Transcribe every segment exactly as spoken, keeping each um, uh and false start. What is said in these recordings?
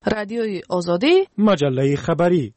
رادیوی آزادی، مجله خبری.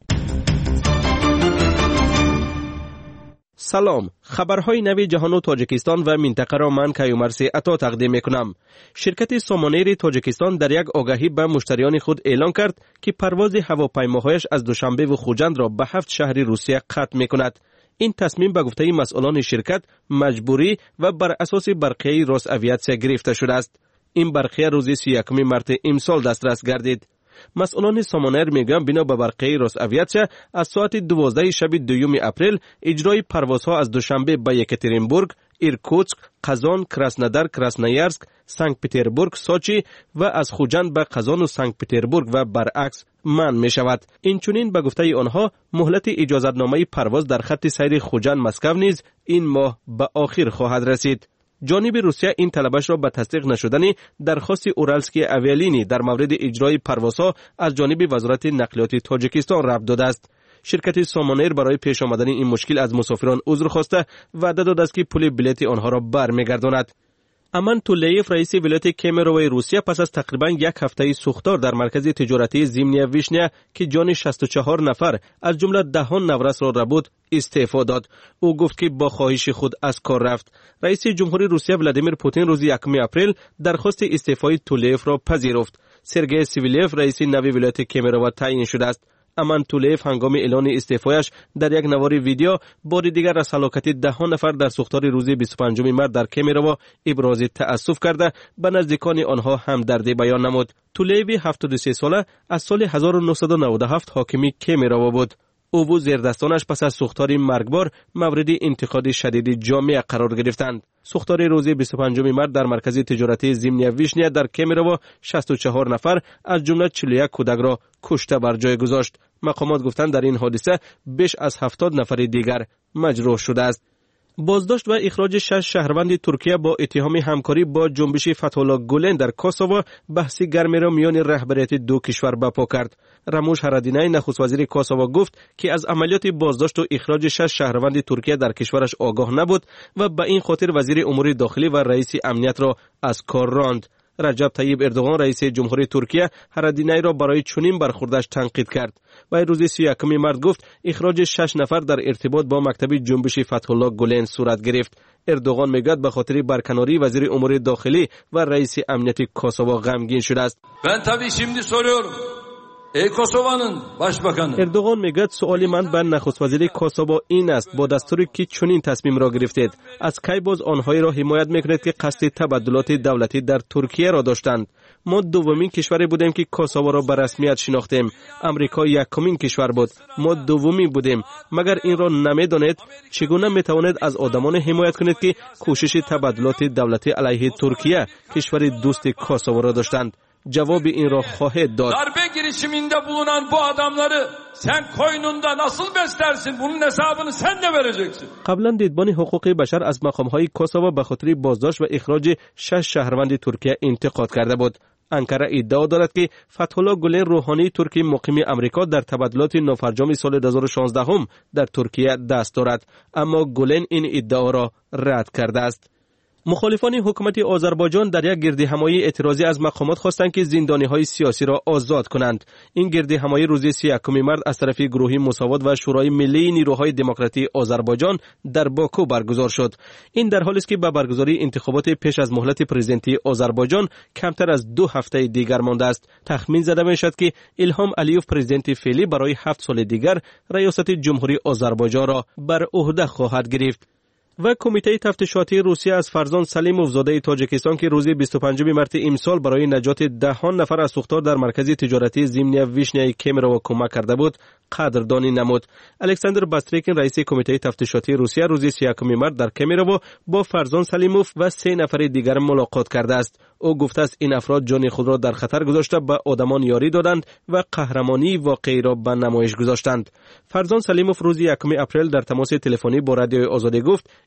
سلام، خبرهای نوی جهان و تاجیکستان و منطقه را من کیومرث عطا تقدیم میکنم. شرکت سامانیر تاجیکستان در یک آگهی به مشتریان خود اعلان کرد که پرواز هواپیماهایش از دوشنبه و خوجند را به هفت شهر روسیه قطع میکند. این تصمیم به گفته مسئولان شرکت مجبوری و بر اساس برقیه روس‌آویاتسیا گرفته شده است. این برقیه روز سی و یکم مارس امسال دسترس گردید. مسئولان سامانر میگویند بنا به برقیه روس‌آویاتسیا از ساعت دوازده شب دوم اپریل اجرای پروازها از دوشنبه به یکاترینبورگ، ایرکوتسک، قزان، کراسنودار، کراسنویارسک، سنت پترزبورگ، سوچی و از خوجند به قزان و سنت پترزبورگ و برعکس منع می شود. اینچنین به گفته آنها مهلت اجازتنامه پرواز در خط سیر خوجند مسکو نیز این ماه به آخر خواهد رسید. جانب روسیه این طلبش را به تصدیق نشدن درخواست اورالسکی اویالینی در مورد اجرای پروازها از جانب وزارت نقلیات تاجیکستان رد داده است. شرکت سامانیر برای پیش آمدن این مشکل از مسافران عذر خواسته وعده داده است که پول بلیط آنها را برمیگرداند. امان تولیف رئیس ولایت کمیروی روسیه پس از تقریبا یک هفته سوختار در مرکز تجارتی زیمنیا ویشنیا که جان شصت و چهار نفر از جمله دهان نورس را ربود استعفا داد. او گفت که با خواهش خود از کار رفت. رئیس جمهوری روسیه ولادیمیر پوتین روز یکم اپریل درخواست استعفای تولیف را پذیرفت. سرگئی سیویلیف رئیس نوی ولایت کمیروی تعیین شده است. امان تولیف هنگام اعلان استعفایش در یک نوار ویدیو بار دیگر از هلاکت ده نفر در سوختار روز بیست و پنجم مارس در کمیروی ابراز تأسف کرده به نزدیکان آنها همدردی بیان نمود. تولیف هفتاد و سه ساله از سال هزار و نهصد و نود و هفت حاکم کمیروی بود. او و زیردستانش پس از سوختار مرگبار مورد انتقاد شدید جامعه قرار گرفتند. سوختار روز بیست و پنجم مارس در مرکز تجارتی زیمنیا ویشنیا در کمیروی شصت و چهار نفر از جمله چهل و یک کودک را کشته بر جای گذاشت. مقامات گفتند در این حادثه بیش از هفتاد نفر دیگر مجروح شده است. بازداشت و اخراج شش شهروند ترکیه با اتهام همکاری با جنبش فتح‌الله گولن در کوسوو بحث گرمی را میان رهبریت دو کشور برپا کرد. راموش هرادینای نخست وزیر کوسوو گفت که از عملیات بازداشت و اخراج شش شهروند ترکیه در کشورش آگاه نبود و به این خاطر وزیر امور داخلی و رئیس امنیت را از کار راند. رجب طیب اردوغان رئیس جمهوری ترکیه هرادینای را برای چنین برخوردش تنقید کرد و روز سی و یکم مارس گفت اخراج شش نفر در ارتباط با مکتب جنبش فتح‌الله گولن صورت گرفت. اردوغان میگوید به خاطر برکناری وزیر امور داخلی و رئیس امنیت کوسوو غمگین شده است. من tabii şimdi soruyorum. ای کوسوو'nun başbakanı. اردوغان میگوید سوالی من به نخست وزیر کوسوو این است با دستوری که چنین تصمیم را گرفتید از کی باز آنهایی را حمایت میکنید که قصد تبادلات دولتی در ترکیه را داشتند؟ ما دومین کشوری بودیم که کوسوو را به رسمیت شناختیم. امریکا یکمین کشور بود. ما دومی بودیم. مگر این را نمیدانید؟ چگونه میتوانید از آدمان حمایت کنید که کوشش تبادلات دولتی علیه ترکیه کشور دوست کوسوو را داشتند؟ جواب این را خواهد داد. Darbe girişiminde bulunan bu adamları sen koynunda nasıl beslersin? Bunun hesabını sen de vereceksin. قبلا دیدبان حقوق بشر از مقام‌های کوسوو به خاطر بازداشت و اخراج شش شهروند ترکیه انتقاد کرده بود. انکره ادعا دارد که فتح‌الله گولن روحانی ترکی مقیم امریکا در تبادلات نافرجام سال دو هزار و شانزده هم در ترکیه دست دارد، اما گولن این ادعا را رد کرده است. مخالفان حکومت آذربایجان در یک گردهمایی اعتراضی از مقامات خواستند که زندانی‌های سیاسی را آزاد کنند. این گردهمایی روز سی و یکم مارس از طرف گروه مساوات و شورای ملی نیروهای دموکراتی آذربایجان در باکو برگزار شد. این در حالی است که به برگزاری انتخابات پیش از مهلت پرزیدنتی آذربایجان کمتر از دو هفته دیگر مانده است. تخمین زده می‌شود که الهام علیوف پرزیدنت فعلی برای هفت سال دیگر ریاست جمهوری آذربایجان را بر عهده خواهد گرفت. و کمیته تفتیشاتی روسیه از فرزان سلیموف زاده تاجیکستان که روز بیست و پنجم مارس امسال برای نجات دهان نفر از سوختار در مرکز تجارتی زیمنیا ویشنیا کمیروی کمک کرده بود قدردانی نمود. الکساندر باستریکین رئیس کمیته تفتیشاتی روسیه روز سی و یکم مارس در کمیروی با فرزان سلیموف و سه نفر دیگر ملاقات کرده است. او گفته است این افراد جان خود را در خطر گذاشته به آدمان یاری دادند و قهرمانی واقعی را به نمایش گذاشتند. فرزان سلیموف روز یکم اپریل در تماس تلفنی با رادیوی آزادی گفت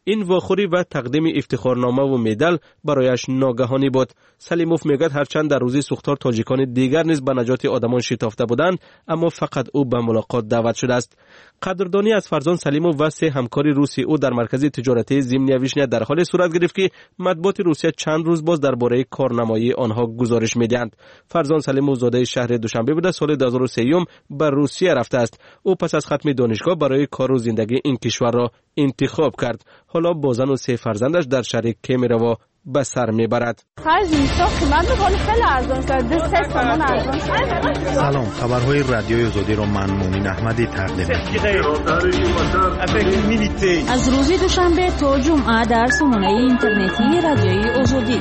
این واخوری و تقدیم افتخارنامه و مدال برایش ناگهانی بود. سلیموف میگوید هرچند در روزی سوختار تاجیکان دیگر نیز به نجات آدمان شتافته بودند، اما فقط او به ملاقات دعوت شده است. قدردانی از فرزند سلیموف و سه همکاری روسی او در مرکز تجارتی زیمنیا ویشنیا در حال صورت گرفت که مطبوعات روسیه چند روز باز درباره کارنمایی آنها گزارش می‌دهند. فرزند سلیموف زاده شهر دوشنبه بوده، سال دو هزار و سه به روسیه رفته است. او پس از ختم دانشگاه برای کار و زندگی این کشور را انتخاب کرد. حالا با زن و سه فرزندش در شهر کیمیرا و به سر میبرد. سلام، خبرهای رادیوی آزادی را من مومن احمدی تقدیم می‌کنم. از روز دوشنبه تا جمعه در سامانه اینترنتی رادیوی آزادی.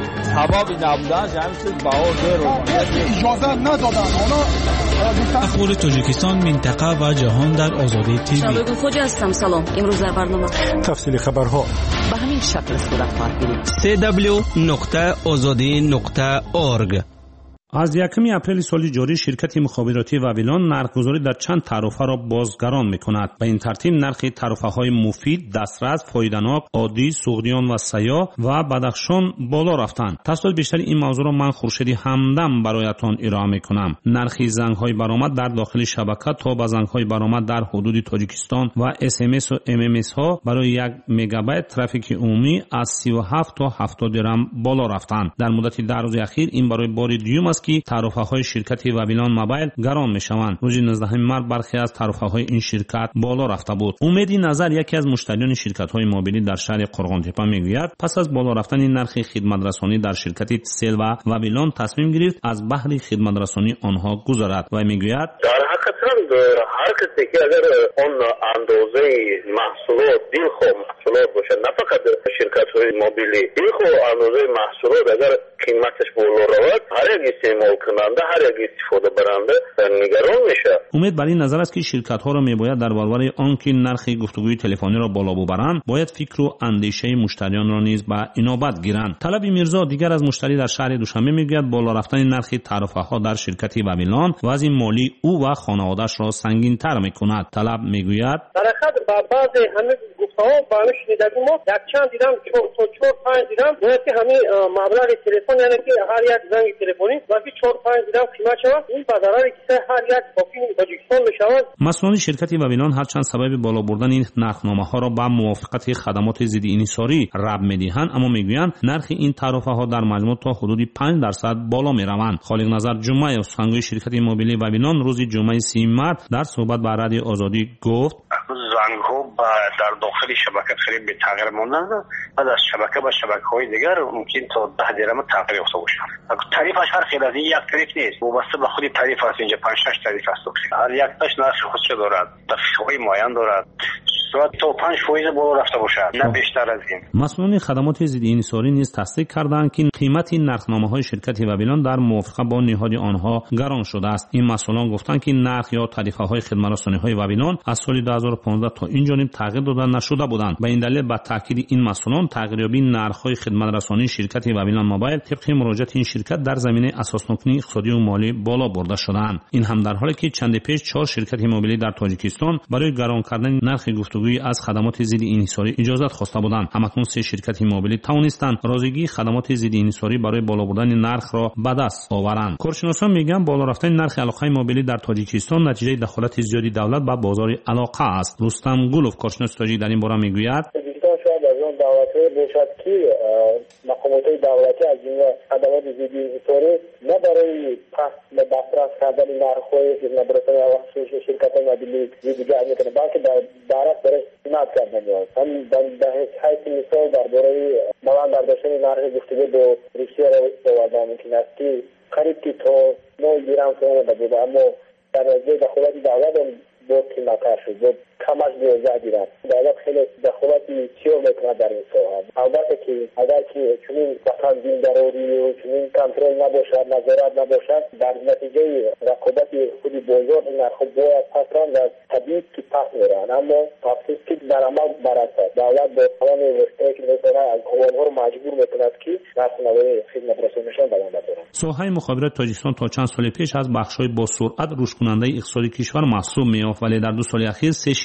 اخبار تاجیکستان، منطقه و جهان در آزادی تیوی. شبکه خوج هستم. سلام. امروز در برنامه تفصیل خبرها به همین شکل صورت خواهد گرفت. سی دبلیو نقطه آزادی نقطه اورگ. از یکم اپریل سال جاری شرکت مخابراتی واویلان نرخ‌گذاری در چند تعرفه را بازگران می‌کند. به این ترتیب نرخ تعرفه‌های مفید، دسترس، فایده‌ناک، عادی، سوغدیان و سیاه و بدخشان بالا رفتند. تفصیل بیشتر این موضوع را من خورشیدی همدم برایتان ارائه می‌کنم. نرخ زنگ‌های برآمد در داخل شبکه تا به زنگ‌های برآمد در حدود تاجیکستان و اس ام اس و ام ام اس ها برای یک مگابایت ترافیک عمومی از سی و هفت تا هفتاد درم بالا رفتند. در مدت ده روز اخیر این برای بار دوم است که تعرفه‌های شرکت واویلان موبایل گران می‌شوند. روز نوزدهم مارس برخی از تعرفه‌های این شرکت بالا رفته بود. امید نظر یکی از مشتریان شرکت‌های موبیلی در شهر قرغان‌تپه می‌گوید پس از بالا رفتن نرخ خدمت‌رسانی در شرکت تسل و واویلان تصمیم گرفت از بحر خدمت‌رسانی آنها گذرد و می‌گوید در حقیقت هر کسی که اگر اون اندازه محصولات دلخو محصولات باشه، نه فقط شرکت‌های موبیلی، دلخو اندازه محصولات اگر قیمتش بالا رود، هر یک استعمال کننده، هر یک استفاده برنده نگران میشه. امید بر این نظر است که شرکت‌ها را میباید در برابر آنکه نرخ گفتگوی تلفنی را بالا ببرند، باید فکر و اندیشه مشتریان را نیز به عنایت گیرند. طلب میرزا دیگر از مشتری در شهر دوشنبه میگوید بالا رفتن نرخ تعرفه‌ها در شرکت واویلان وضع مالی او و خانواده‌اش را سنگین‌تر میکند. طلب میگوید در حقیقت بعض همه گفته‌ها باید شنیدیم ما یک چند دیدم تو چهار پنج دیدم باید که همین مبلغ تلفن یعنی که هر یک زنگ تلفنی وقتی چهار پنج دیدم قیمت شود این به ضرر کسی هر یک باقی تاجیکستان میشود. مسئولان شرکت واویلان هرچند سبب بالا بردن این نرخنامه‌ها را با موافقت خدمات ضد انحصاری رب می‌دهند، اما میگویند نرخ این تعرفه‌ها در مجموع تا حدود پنج درصد بالا می‌روند. خالق نظر جمعه سخنگوی شرکت موبیلی واویلان روز جمعه سی مارس در صحبت با رادیو آزادی گفت زنگ‌ها در داخل شبکه خیلی به تغییر ماندن، بعد از شبکه به شبکه‌های دیگر ممکن تا ده درم تغییر یافته باشه. تعریفش هر خیلی از این یک تعریف نیست، وابسته به خود تعریف است. اینجا پنج شش تعریف است، هر یک تاش نرخ خودش دارد، تفصیل‌های معین دارد، صورت تا پنج فایز بالا رفته باشد، نه بیشتر از این. مسئولان خدمات ضد انحصاری نیز تصدیق کردند که قیمت این نرخنامه‌های شرکت واویلان در موافقه با نهاد آنها گران شده است. این مسئولان گفتند که نرخ یا تعرفه‌های خدمت‌رسانی‌های واویلان از سال دو هزار و پانزده تا این جانب تغییر داده نشده بودند. به این دلیل با تاکید این مسئولان تغییریابی نرخ‌های خدمت‌رسانی شرکت واویلان موبایل طبق مراجعات این شرکت در زمینه اساسناکنی اقتصادی و مالی بالا برده شدند. این هم در حالی که چند پیش چهار شرکت موبیلی در تاجیکستان برای گران کردن نرخ گفتگویی از خدمات ضد انحصاری اجازه خواسته بودند. همکنون سه شرکت موبیلی توانستند راضیگی خدمات ضد انحصاری برای بالا بردن نرخ را به دست آورند. کارشناسان میگن بالا رفتن نرخ علاقه موبیلی در تاجیکستان نتیجه دخالت زیادی دولت به بازار علاقه است. رستم گلوف کارشناس تاجیک در این باره میگوید شاید از اون دولت‌های باشد که مقامات‌های دولتی از این خدمات ضد انحصاری نه برای پس به دسترس کردن نرخ‌های خدمت‌رسانی و شرکت‌های موبیلی دیگر می‌کنه، بلکه در دولت برای حمایت کردن می‌آید. هم در حیث مثال درباره مواد برداشتن نرخ گفتگو با روسیه را آوردن ممکن است که قریب که تا نه گرم فرآمده بود، اما در نتیجه دخالت دولت با قیمت‌تر شد، با کمش بیازده گیرد. دولت خیلی دخالتی چیار میکنه در این ساحه. البته که اگر که چنین وطن دینداری و چنین کنترل نباشد، نظارت نباشد، در نتیجه رقابت خودی بازار این نرخ باید پس راند از طبیعی که پس میرن، اما افسوس که در عمل برعکس است. دولت با تمام وسیله‌ای که میتونه از آنها رو مجبور میکند که نرخ نوای خدمت‌رسانیشان بیان بکنند. ساحه مخابرات تاجیکستان تا چند سال پیش از بخش‌های با سرعت رشد کننده اقتصادی کشور محسوب می‌یافت، ولی در دو سال اخیر سه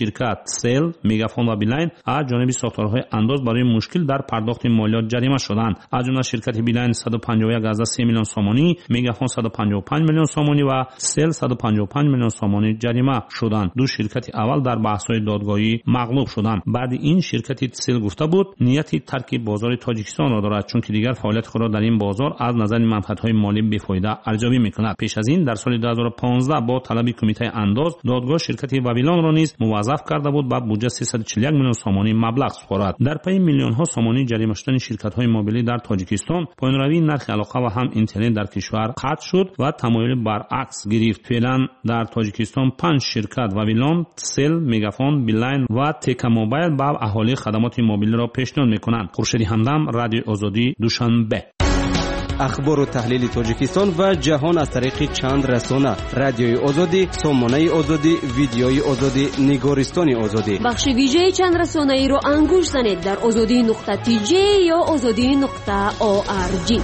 شرکت سل، مگافون و بیلاین از جانب ساختارهای انداز برای مشکل در پرداخت مالیات جریمه شدند. از جمله شرکت بیلاین صد و پنجاه و یک از سه میلیون سومانی، مگافون صد و پنجاه و پنج میلیون سومانی و سل صد و پنجاه و پنج میلیون سومانی جریمه شدند. دو شرکت اول در بحث‌های دادگاهی مغلوب شدند. بعد این شرکت سل گفته بود نیتی ترک بازار تاجیکستان را دارد، چون که دیگر فعالیت خود را در این بازار از نظر منفعت‌های مالی بی‌فایده ارزیابی می‌کند. پیش از این در سال دو هزار و پانزده با طلب کمیته انداز دادگاه شرکت واویلان را نیز موظف کرده بود با بودجه سیصد و چهل و یک میلیون سومانی مبلغ سپارد. در پی میلیون‌ها سومانی جریمه شدن شرکت‌های موبیلی در تاجیکستان، پایین‌روی نرخ علاقه و هم اینترنت در کشور قطع شد و تمایل برعکس گرفت. فعلا در تاجیکستان پنج شرکت واویلان، سل، مگافون، بیلاین و تکا موبایل با اهالی خدمات موبیلی را پیشنهاد می‌کنند. خورشید همدم، رادیو آزادی، دوشنبه. اخبار و تحلیل تاجیکستان و جهان از طریق چند رسانه: رادیوی آزادی، سامانه آزادی، ویدیوی آزادی، نگارستان آزادی. بخش ویژه چند رسانه ای رو انگوش زنید در آزادی نقطه تی جی یا آزادی نقطه او آر جی.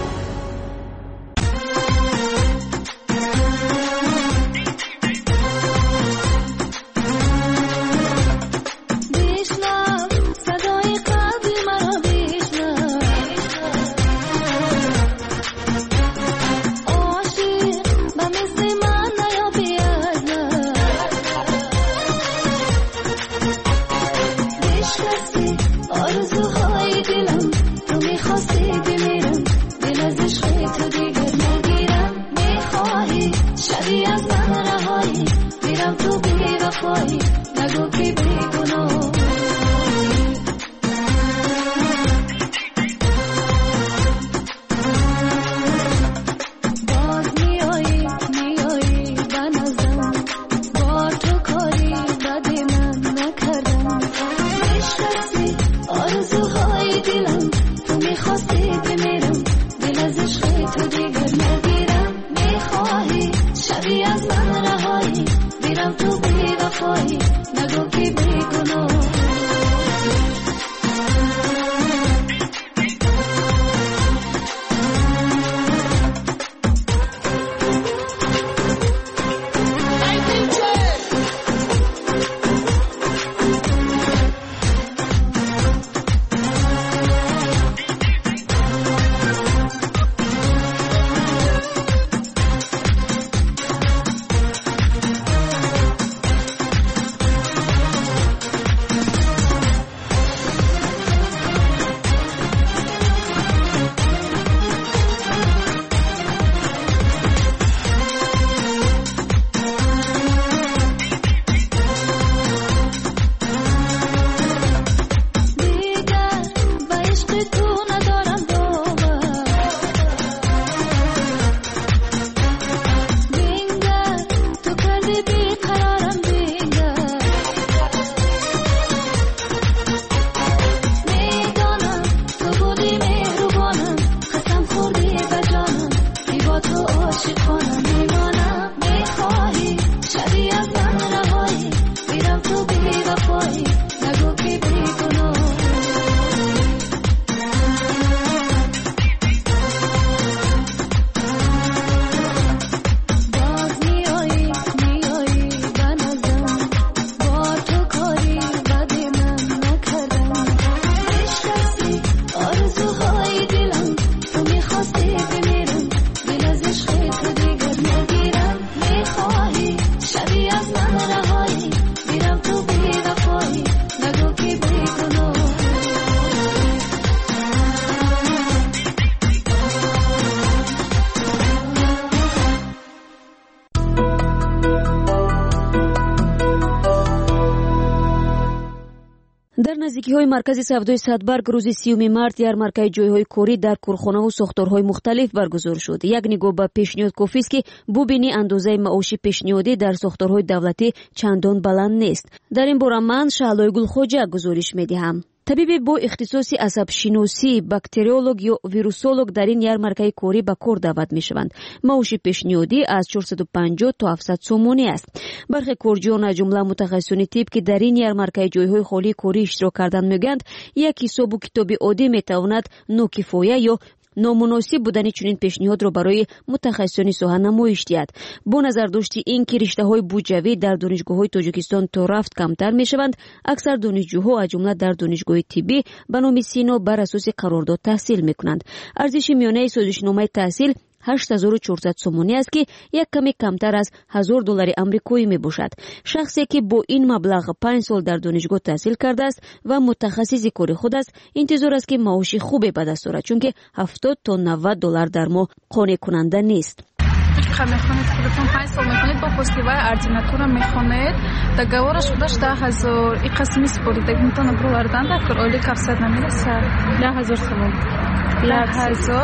در نزدیکی‌های مرکز سودای صدبرگ روز سیوم مارس یارمارکای جای‌های کوری در کارخانه و ساختارهای مختلف برگزار شد. یک نگاه به پیشنهاد کافی است که ببینی اندازه معاش پیشنهادی در ساختارهای دولتی چندان بلند نیست. در این باره من شعلای گلخوجه گزارش می‌دهم. طبیب با اختصاص عصب شناسی، باکتریولوژ یا ویروسولوژ در این یارمارکای کوری به کار دعوت می‌شوند. معاش پیشنهادی از چهارصد و پنجاه تا هفتصد سومانی است. برخی کارجویان از جمله متخصصان طب که در این یارمارکای جای‌های خالی کوری اشتراک کردند میگویند یک حساب و کتاب عادی میتواند ناکفایه یا نامناسب بودن چنین پیشنهاد را برای متخصصان ساحه نمایش دهد. با نظر داشت اینکه رشته‌های بودجوی در دانشگاه‌های تاجیکستان تا رفت کمتر می‌شوند، اکثر دانشجوها از جمله در دانشگاه طبی به نام سینا بر اساس قرارداد تحصیل می‌کنند. ارزش میانه سازشنامه تحصیل هشت هزار و چهارصد سومانی است که یک کمی کمتر از هزار دلار آمریکایی می باشد. شخصی که با این مبلغ پنج سال در دانشگاه تحصیل کرده است و متخصص کار خود است، انتظار است که معاش خوبی به دست آورد، چون که هفتاد تا نود دلار در ماه قانع کننده نیست. میخونید خودتون پنج سال میخونید با پشتیبای اردیناتور میخونید договорش خودش ده هزار این قسمی سپورید دیگه میتونه برولردن دکتر اولی کفصد نمیرسه ده هزار سوال ده هزار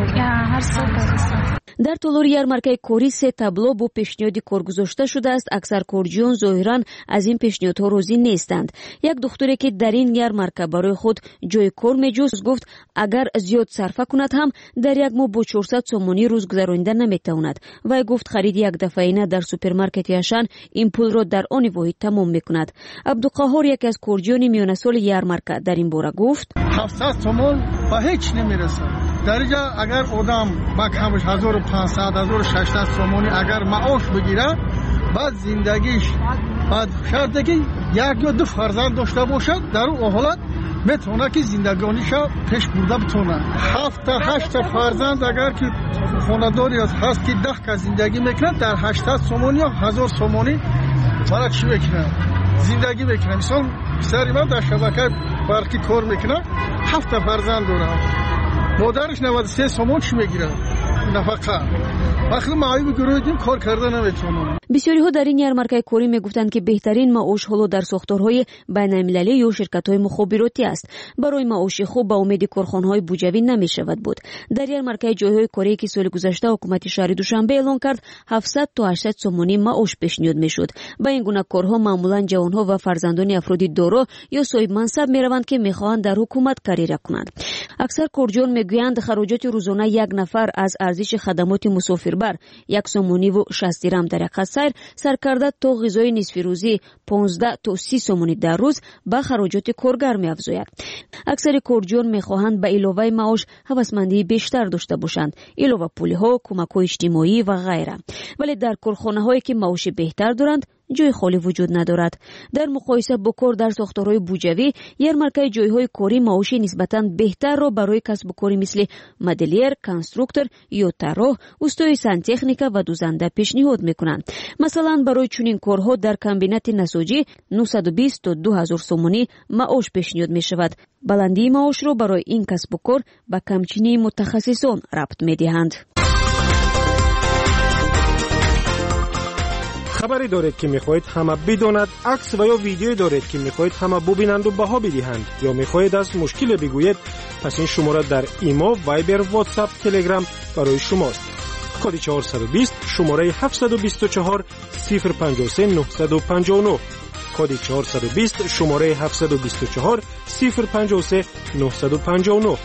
هر سال. در طول یارمارکه کاری سه تابلو با پیشنهاد کار گذاشته شده است. اکثر کارجویان ظاهرا از این پیشنهادها راضی نیستند. یک دختری که در این یارمارکه برای خود جای کار میجوست گفت اگر زیاد صرفه کند هم در یک ماه با چهارصد سومانی روز گذرانیده نمیتواند. و گفت خرید یک دفعینه در سوپرمارکت یشان این پول را در آن واحد تمام میکند. عبدالقهار یکی از کارجویان میانه سال یارمارکه در این باره گفت هفتصد تومان به هیچ نمیرسه. در اینجا اگر آدم با کمش هزار و پانصد هزار و ششصد سومانی اگر معاش بگیره، بعد زندگیش بعد شرطی که یک یا دو فرزند داشته باشد، در اون حالت میتونه که زندگانیشو پیش برده بتونه. هفت تا هشت فرزند اگر که خانداری هست که ده که زندگی میکنه، در هشتصد سومانی یا هزار سومانی برای چی میکنه؟ زندگی میکنه. مثلا پسری من در شبکه برقی کار میکنه، هفت فرزند داره، مادرش نود و سه سومون چی میگیره نفقه. وقتی معایب گروهیم کار کرده نمیتونن. بسیاری ها در این یارمارکه کاری میگفتند که بهترین معاش حالا در ساختارهای بین‌المللی یا شرکت‌های مخابراتی است. برای معاش خوب با امید کارخانه‌های بودجوی نمیشود بود. در یارمارکه جایهای کاری که سال گذشته حکومت شهر دوشنبه اعلان کرد هفتصد تا هشتصد سومانی معاش پیشنهاد میشد. با این گونه کارها معمولا جوانها و فرزندان افرادی دارا یا صاحب منصب میروند که میخواهند در حکومت کاریه کنند. اکثر کارجویان میگویند خراجات روزانه یک نفر از ارزش خدمات مسافربر یک سومانی و شصت درم در یک سیر سرکرده تا غذای نصف روزی پانزده تا سی سومانی در روز به خراجات کارگر می‌افزاید. اکثر کارجویان می‌خواهند به علاوه معاش هوسمندی بیشتر داشته باشند، علاوه پول‌ها، کمک‌های اجتماعی و غیره. ولی در کارخانه‌هایی که معاش بهتر دارند جای خالی وجود ندارد. در مقایسه با کار در ساختارهای بودجوی، یارمارکه جایهای کاری معاش نسبتاً بهتر را برای کسب و کاری مثل مدلیر، کنسترکتور یا طراح، استاد سنتخنیکا و دوزنده پیشنهاد میکنند. مثلا برای چنین کارها در کمبینات نساجی نهصد و بیست تا دو هزار سومانی معاش پیشنهاد می شود. بلندی معاش را برای این کسب و کار به کمچینی متخصصان ربط میدهند. خبری دارید که میخواهید همه بداند، عکس و یا ویدیویی دارید که میخواهید همه ببینند و بها بدهند، یا میخواهید از مشکل بگویید، پس این شماره در ایما، وایبر، واتساپ، تلگرام برای شماست. کد چهارصد و بیست شماره هفتصد و بیست و چهار صفر پنجاه و سه نهصد و پنجاه و نه. کد چهارصد و بیست شماره هفتصد و بیست و چهار صفر پنجاه و سه نهصد و پنجاه و نه.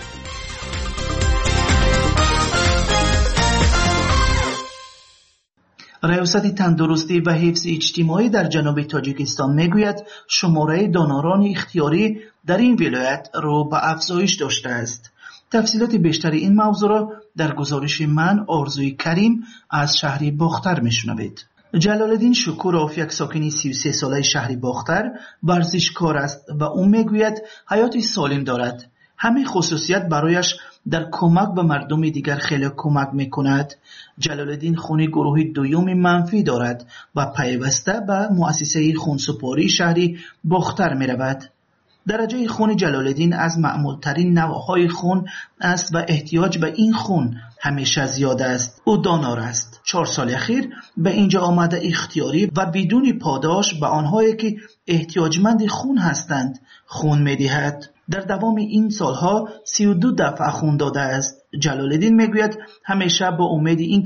ریاست تندرستی و حفظ اجتماعی در جنوب تاجیکستان میگوید شماره داناران اختیاری در این ولایت را به افزایش داشته است. تفصیلات بیشتر این موضوع را در گزارش من آرزوی کریم از شهر باختر میشنوید. جلالالدین شکوروف یک ساکن سی و سه ساله شهر باختر ورزشکار است و او میگوید حیاتی سالم دارد. همه خصوصیت برایش در کمک به مردم دیگر خیلی کمک میکند. جلالالدین خون گروه دوم منفی دارد و پیوسته به مؤسسه خونسپاری شهری باختر میرود. درجه خون جلالالدین از معمولترین نوعهای خون است و احتیاج به این خون همیشه زیاد است. او دانار است. چهار سال اخیر به اینجا آمده اختیاری و بدون پاداش به آنهایی که احتیاجمند خون هستند خون میدهد. در دوام این سالها سی و دو دفعه خون داده است. جلالالدین میگوید همیشه با امید اینکه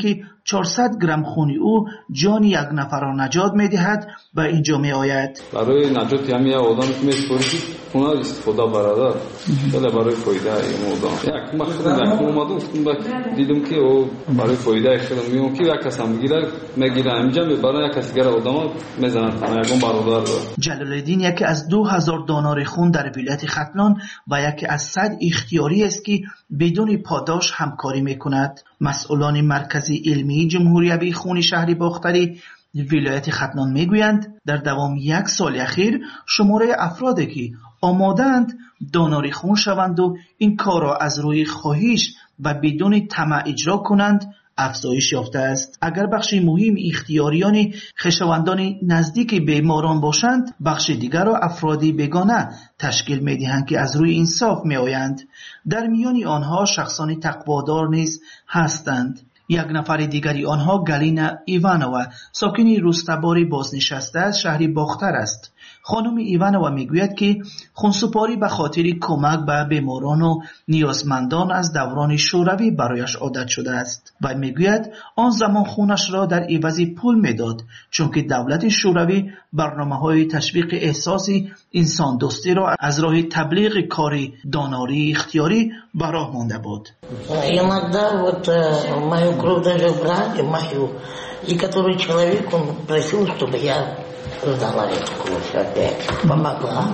چهارصد گرم خون او جان یک نفر را نجات می‌دهد و اینجا می‌آید. برای نجات همین آدمی که می‌سپاری خون استفاده برادر خیلی برای فایده این آدم. یک مخصوصا یک اومدم گفتم دیدم که او برای فایده خیلی میون که یک کس هم میگیره میگیره اینجا برای یک کس دیگر آدم میزنن تنها یکم برادر. جلال الدین یکی از دو هزار دانار خون در ولایت ختلان و یکی از صد اختیاری است که بدون پاداش همکاری میکند. مسئولان مرکزی علمی جمهوری خون شهر باختری ولایت ختلان میگویند در دوام یک سال اخیر شماره افرادی که آمادند داناری خون شوند و این کار را از روی خواهش و بدون طمع اجرا کنند افزایش یافته است. اگر بخش مهم اختیاریان خویشاوندان نزدیک بیماران باشند، بخش دیگر را افرادی بیگانه تشکیل می‌دهند که از روی انصاف می‌آیند. در میان آنها شخصان تقوادار نیز هستند. یک نفر دیگری آنها گالینا ایوانووا ساکن روستاباری بازنشسته از شهر باختر است. خانم ایوانووا میگوید که خونسپاری به خاطر کمک به بیماران و نیازمندان از دوران شوروی برایش عادت شده است و میگوید آن زمان خونش را در عوض پول میداد چون که دولت شوروی برنامه‌های تشویق احساس انسان دوستی را از راه تبلیغ کار داناری اختیاری به راه مانده بود. Иногда вот мою кровь даже брали, мою, и который человек, он просил, чтобы я сдала эту кровь опять, помогла.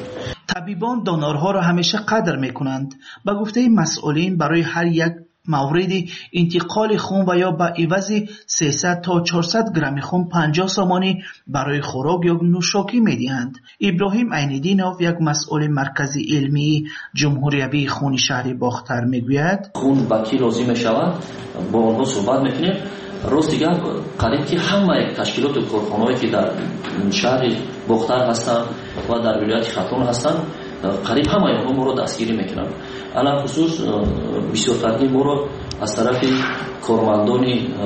طبیبان دانارها را همیشه قدر میکنند. به گفته مسئولین برای هر یک مورد انتقال خون و یا به عوض سیصد تا چهارصد گرم خون پنجاه سامانی برای خوراک یا نوشاکی میدهند. ابراهیم عین‌الدینوف یک مسئول مرکزی علمی جمهوری خون شهر باختر میگوید خون با کی لازم میشود با آنها صحبت میکنیم. روز دیگر قریب که همه تشکیلات و کارخانه‌ای که در شهر باختر هستند و در ولایت ختلان هستند قریب همه آنها ما را دستگیری میکنند. علاوه خصوص بسیار تردید ما را از طرف کارمندان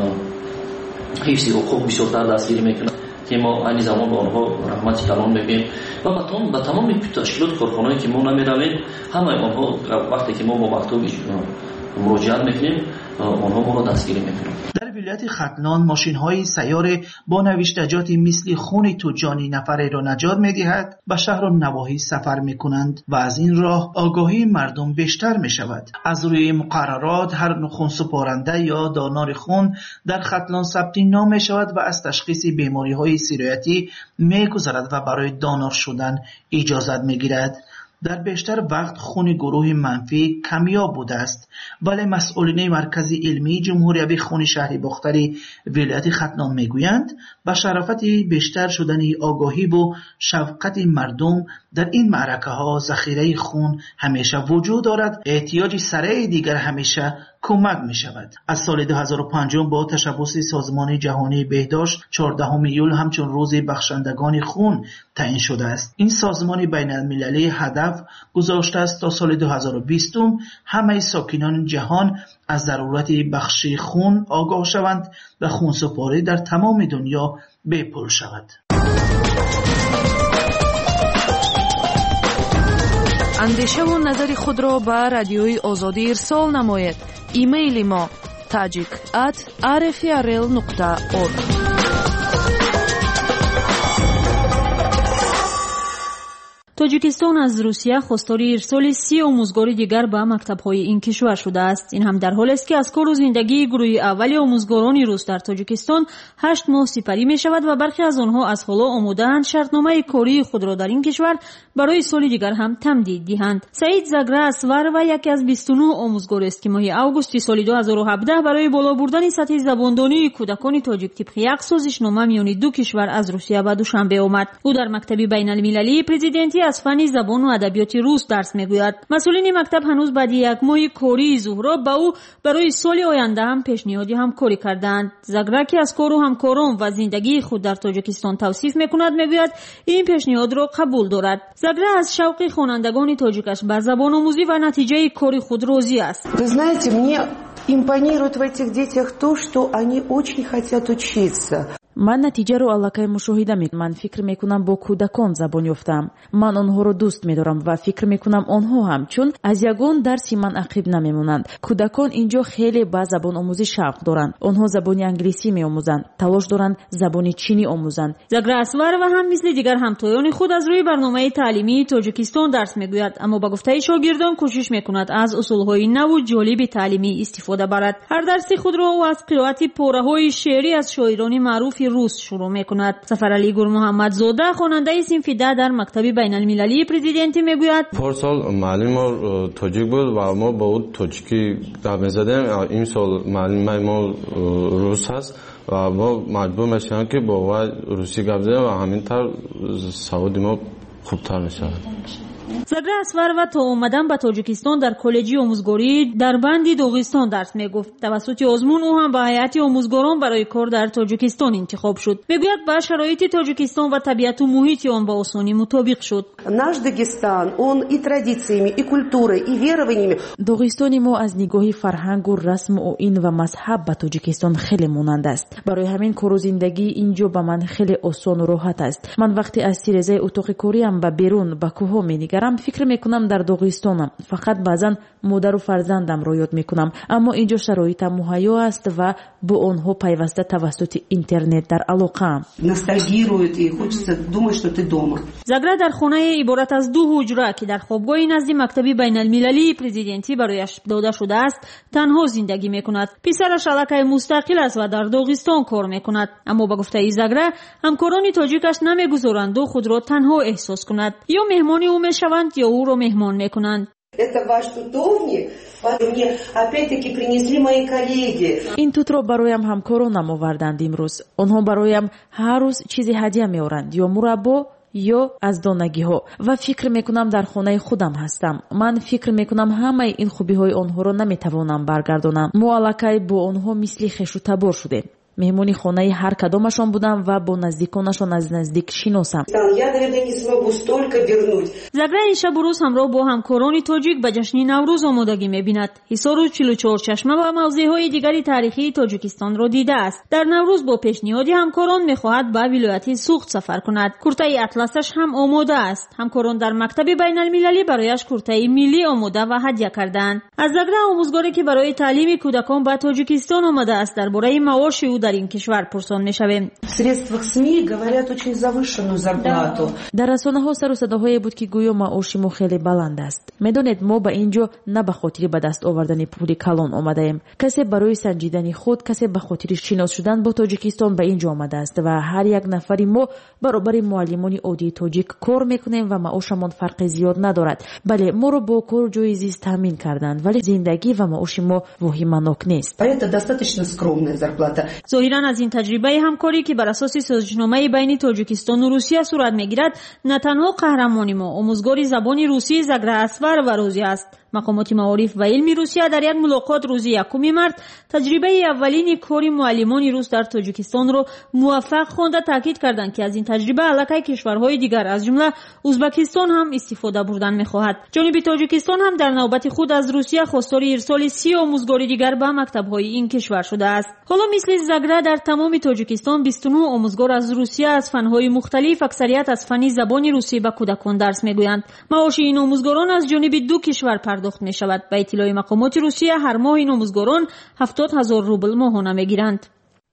حفظ حقوق بسیارتر دستگیری میکنند که ما این زمان به آنها رحمت کلام میگیم و با تمام تشکیلات کارخانه‌ای که ما نمیرویم همه آنها وقتی که ما با مکتوب مراجعت میکنیم آنها ما را دستگیری میکنند. در ولایت ختلان ماشین‌های سیاره با نوشتجاتی مثل خون تو جانی نفره را نجات می‌دهد و شهر و نواحی سفر می‌کنند و از این راه آگاهی مردم بیشتر می‌شود. از روی مقررات هر خون سپارنده یا دانار خون در ختلان ثبت نام می‌شود و از تشخیص بیماری‌های سیرایتی می‌گذرد و برای دانار شدن اجازت می‌گیرد. در بیشتر وقت خون گروه منفی کمیاب بوده است ولی مسئولین مرکزی علمی جمهوری خون شهر باختری ولایت ختلان میگویند با شرافت بیشتر شدن آگاهی و شفقت مردم در این معرکه ها ذخیره خون همیشه وجود دارد. احتیاج سریع دیگر همیشه کمک می شود. از سال دو هزار و پنج با تشبث سازمان جهانی بهداشت چهاردهم ایول همچون روز بخشندگان خون تعیین شده است. این سازمان بین المللی هدف گذاشته است تا سال دو هزار و بیست همه ساکنان جهان از ضرورت بخش خون آگاه شوند و خونسپاری در تمام دنیا بپول شود. اندیشه و نظر خود را به رادیوی آزادی ارسال نماید. ایمیل ما tajik at r f r l nokta org. تاجیکستان از روسیه خواستار ارسال سی آموزگار دیگر به مکتب‌های این کشور شده است. این هم در حالی است که از کار و زندگی گروه اول آموزگاران روس در تاجیکستان هشت ماه سپری می شود و برخی از آنها از حالا آماده‌اند شرطنامه کاری خود را در این کشور برای سال دیگر هم تمدید دهند. سعید زاگرا اسور و یکی از بیست و نه آموزگار است که ماه آگوست سال دو هزار و هفده برای بالا بردن سطح زباندانی کودکان تاجیک طبق یک سازشنامه میان دو کشور از روسیه به دوشنبه آمد. او در مکتب بین‌المللی پرزیدنتی از فن زبان و ادبیات روس درس میگوید. مسئولین مکتب هنوز بعد یک ماه کاری زهرا با او برای سال آینده هم پیشنهادی همکاری کردند. زاگرا که از کار و همکاران و زندگی خود در تاجیکستان توصیف میکند میگوید این پیشنهاد را قبول دارد. زاگرا از شوق خوانندگان تاجیکش بر زبان آموزی و نتیجه کار خود راضی است. Вы знаете, мне импонирует в этих детях то, что они очень хотят учиться. ман натиҷаро аллакай мушоҳида мекунам. Ман фикр мекунам бо кӯдакон забон ёфтам. Ман онҳоро дӯст медорам ва фикр мекунам онҳо ҳам чун аз ягон дарси ман ақиб намемонанд. Кӯдакон инҷо хеле ба забономӯзӣ шавқ доранд. Онҳо забони англисӣ меомӯзанд, талош доранд забони чинӣ омӯзанд. Загра Асварова ҳам мисли дигар ҳамтоёни худ аз рӯи барномаи таълимии Тоҷикистон дарс мегӯяд, аммо ба гуфтаи шогирдон кӯшиш мекунад аз усулҳои наву ҷолиби таълимӣ истифода барад. ҳар дарси худро ӯ аз қироати пораҳои шеърӣ аз шоирони маъруфи рус шурӯъ мекунад. Сафаралӣ Гулмуҳаммадзода хонандаи синфи да дар мактаби байналмилалии президентӣ мегӯяд: парсол маълими мо тоҷик буд ва мо бо ӯ тоҷикӣ гап мезадем. ин сол маълимаи мо рус ҳаст ва мо маҷбур мешавем ки бо вай русӣ гап задем ва ҳамин тавр саводи мо хубтар мешавад. Загра Асварова то омадан ба Тоҷикистон дар коллеҷи омӯзгорӣ дар банди Доғистон дарс мегуфт. Тавассути озмун ӯ ҳам ба ҳайати омӯзгорон барои кор дар Тоҷикистон интихоб шуд. Мегӯяд ба шароити Тоҷикистон ва табиату муҳити он ба осонӣ мутобиқ шуд. Наш Дагестан, он и традициями, и культурой, и верованиями. Доғистони мо аз нигоҳи фарҳангу расму оин ва мазҳаб ба Тоҷикистон хеле монанд аст. Барои ҳамин кору зиндагӣ инҷо ба ман хеле осону роҳат аст. Ман вақте аз тирезаи утоқи кориам ба берун ба кӯҳҳо менигарам, фикр мекунам дар Доғистонам. Фақат баъзан модару фарзандамро ёд мекунам, аммо инҷо шароитам муҳайё аст ва бо онҳо пайваста тавассути интернет дар алоқаам. Ностальгирует и хочется думать, что ты дома. Загра дар хонае иборат аз ду ҳуҷра, ки дар хобгоҳи назди мактаби байналмилалии президентӣ барояш дода шудааст, танҳо зиндагӣ мекунад. писараш аллакай мустақил аст ва дар Доғистон кор мекунад. Аммо ба гуфтаи Загра, ҳамкорони тоҷикаш намегузоранду худро танҳо эҳсос кунад. ё меҳмони ӯ мешаванд, ё ӯро меҳмон мекунанд. Это ваш тутовник? Мне опять-таки принесли мои коллеги. ин тутро бароям ҳамкоронам оварданд имрӯз. онҳо бароям ҳар рӯз чизи ҳадия меоранд, ё мураббо ё аз донагиҳо, ва фикр мекунам дар хонаи худам ҳастам. Ман фикр мекунам ҳамаи ин хубиҳои онҳоро наметавонам баргардонам. мо аллакай бо онҳо мисли хешу табор шудем. меҳмони хонаи ҳар кадомашон будам ва бо наздиконашон аз наздик шиносам. Загра ин шабу рӯз ҳамроҳ бо ҳамкорони тоҷик ба ҷашни Наврӯз омодагӣ мебинад. ҳисору чилу чорчашма ва мавзеъҳои дигари таърихии Тоҷикистонро дидааст. дар Наврӯз бо пешниҳоди ҳамкорон мехоҳад ба вилояти Суғд сафар кунад. куртаи атласаш ҳам омода аст. ҳамкорон дар мактаби байналмилалӣ барояш куртаи миллӣ омода ва ҳадя кардаанд. аз Загра омӯзгоре ки барои таълими кӯдакон ба Тоҷикистон омадааст, дар бораи маоши ӯ дар ин кишвар пурсон мешавем. В средствах СМИ говорят очень завышенную зарплату. дар расонаҳо сару садоҳое буд ки гӯё маоши мо хеле баланд аст. медонед, мо ба инҷо на ба хотири ба даст овардани пули калон омадаем. касе барои санҷидани худ, касе ба хотири шинос шудан бо Тоҷикистон ба инҷо омадааст ва ҳар як нафари мо баробари муаллимони оддии тоҷик кор мекунем ва маошамон фарқи зиёд надорад. бале, моро бо кору ҷои зист таъмин карданд, вале зиндагӣ ва маоши мо воҳиманок нест. Это достаточно скромная зарплата. зоҳиран аз ин таҷрибаи ҳамкорӣ ки бар асоси созишномаи байни Тоҷикистону Русия сурат мегирад, на танҳо қаҳрамони мо омӯзгори забони русии Загра Асварова розӣ аст. мақомоти маориф ва илми Русия дар як мулоқот рӯзи якуми март таҷрибаи аввалини кори муаллимони рус дар Тоҷикистонро муваффақ хонда таъкид карданд ки аз ин таҷриба аллакай кишварҳои дигар аз ҷумла Узбекистон ҳам истифода бурдан мехоҳад. ҷониби Тоҷикистон ҳам дар навбати худ аз Русия хостори ирсоли си омӯзгори дигар ба мактабҳои ин кишвар шудааст. ҳоло мисли Загра дар тамоми Тоҷикистон бисту нӯҳ омӯзгор аз Русия аз фанҳои мухталиф, аксарият аз фани забони русӣ ба кӯдакон дарс мегӯянд. маоши ин омӯзгорон аз ҷониби ду кишвар пардохт мешавад. ба иттилои мақомоти Русия ҳар моҳ ин омӯзгорон ҳафтод ҳазор рубл моҳона мегиранд.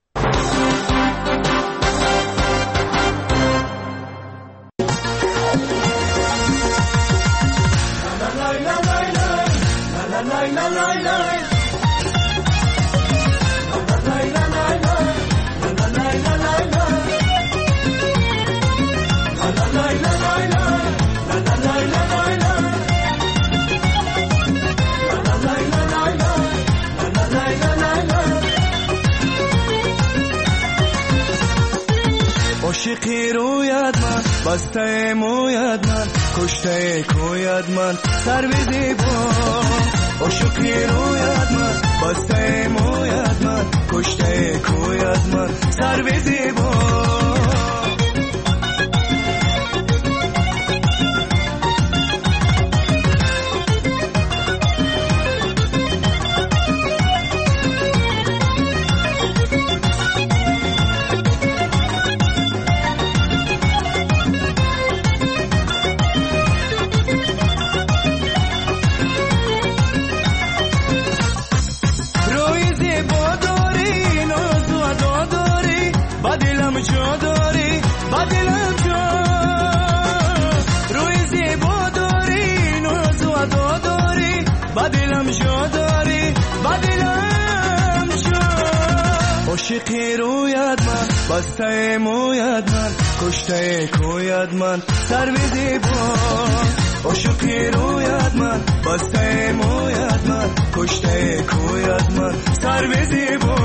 عاشقی روید من بسته موید من کشته کوید من سر زیبا عاشقی روید من بسته موید من کشته کوید من سر زیبا با دلم جا روی زیبا داری ناز و ادا داری با دلم جا داری با دلم جا عاشقی رویت من بسته مویت من کشته کویت من سر به زیبا عاشقی رویت من بسته مویت من کشته کویت من سر به زیبا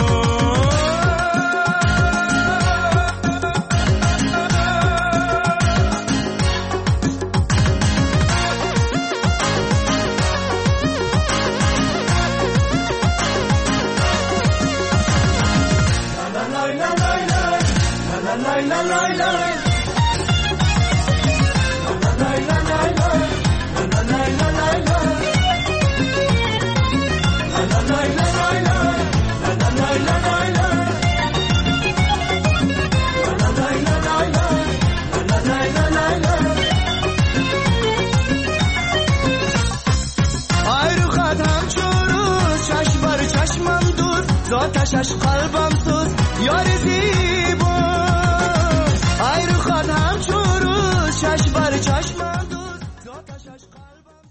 آتشش قلبم سوز یار زیبا ای رو خود همچو روز چش بر چشمم دوز آتشش قلبم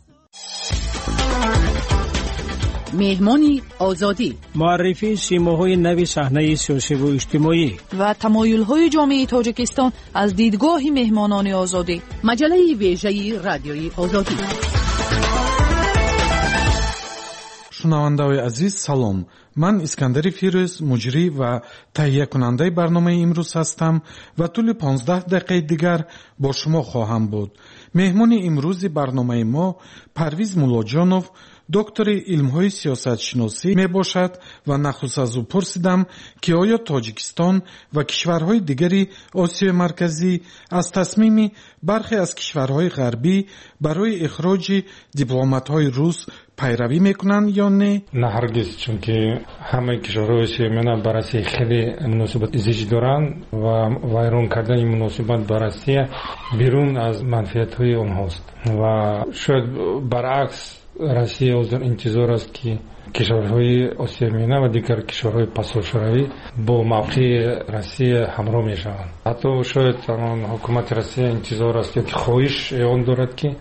سوز مهمانی آزادی معرفی سیماهای نوی صحنه سیاسی و اجتماعی و تمایل‌های جامعه تاجیکستان از دیدگاه مهمانان آزادی مجله ویژه رادیوی آزادی. шунавандаҳои азиз салом, ман искандари фирӯз муҷрӣ ва таҳиякунандаи барномаи имрӯз ҳастам ва тӯли понздаҳ дақиқаи дигар бо шумо хоҳам буд. меҳмони имрӯзи барномаи мо Парвиз Муллоҷонов, доктори илмҳои сиёсатшиносӣ мебошад ва нахуст аз ӯ пурсидам ки оё Тоҷикистон ва кишварҳои дигари Осиёи Марказӣ аз тасмими бархе аз кишварҳои ғарбӣ барои ихроҷи дипломатҳои рус пайравӣ мекунанд ё не? Не ҳаргиз, чунки ҳамаи кишварҳои Осиё мена ба Россия хеле муносибати зич доранд ва вайрон кардани муносибат ба Россия берун аз манфиатҳои онҳост ва шояд баръакс Россия ҳозир интизор аст ки кишварҳои Осиёмена ва дигар кишварҳои пасошӯравӣ бо мавқеи Россия ҳамроҳ мешаванд. ҳатто шояд ҳукумати Россия интизор аст ёки хоҳиш эълон дорад ки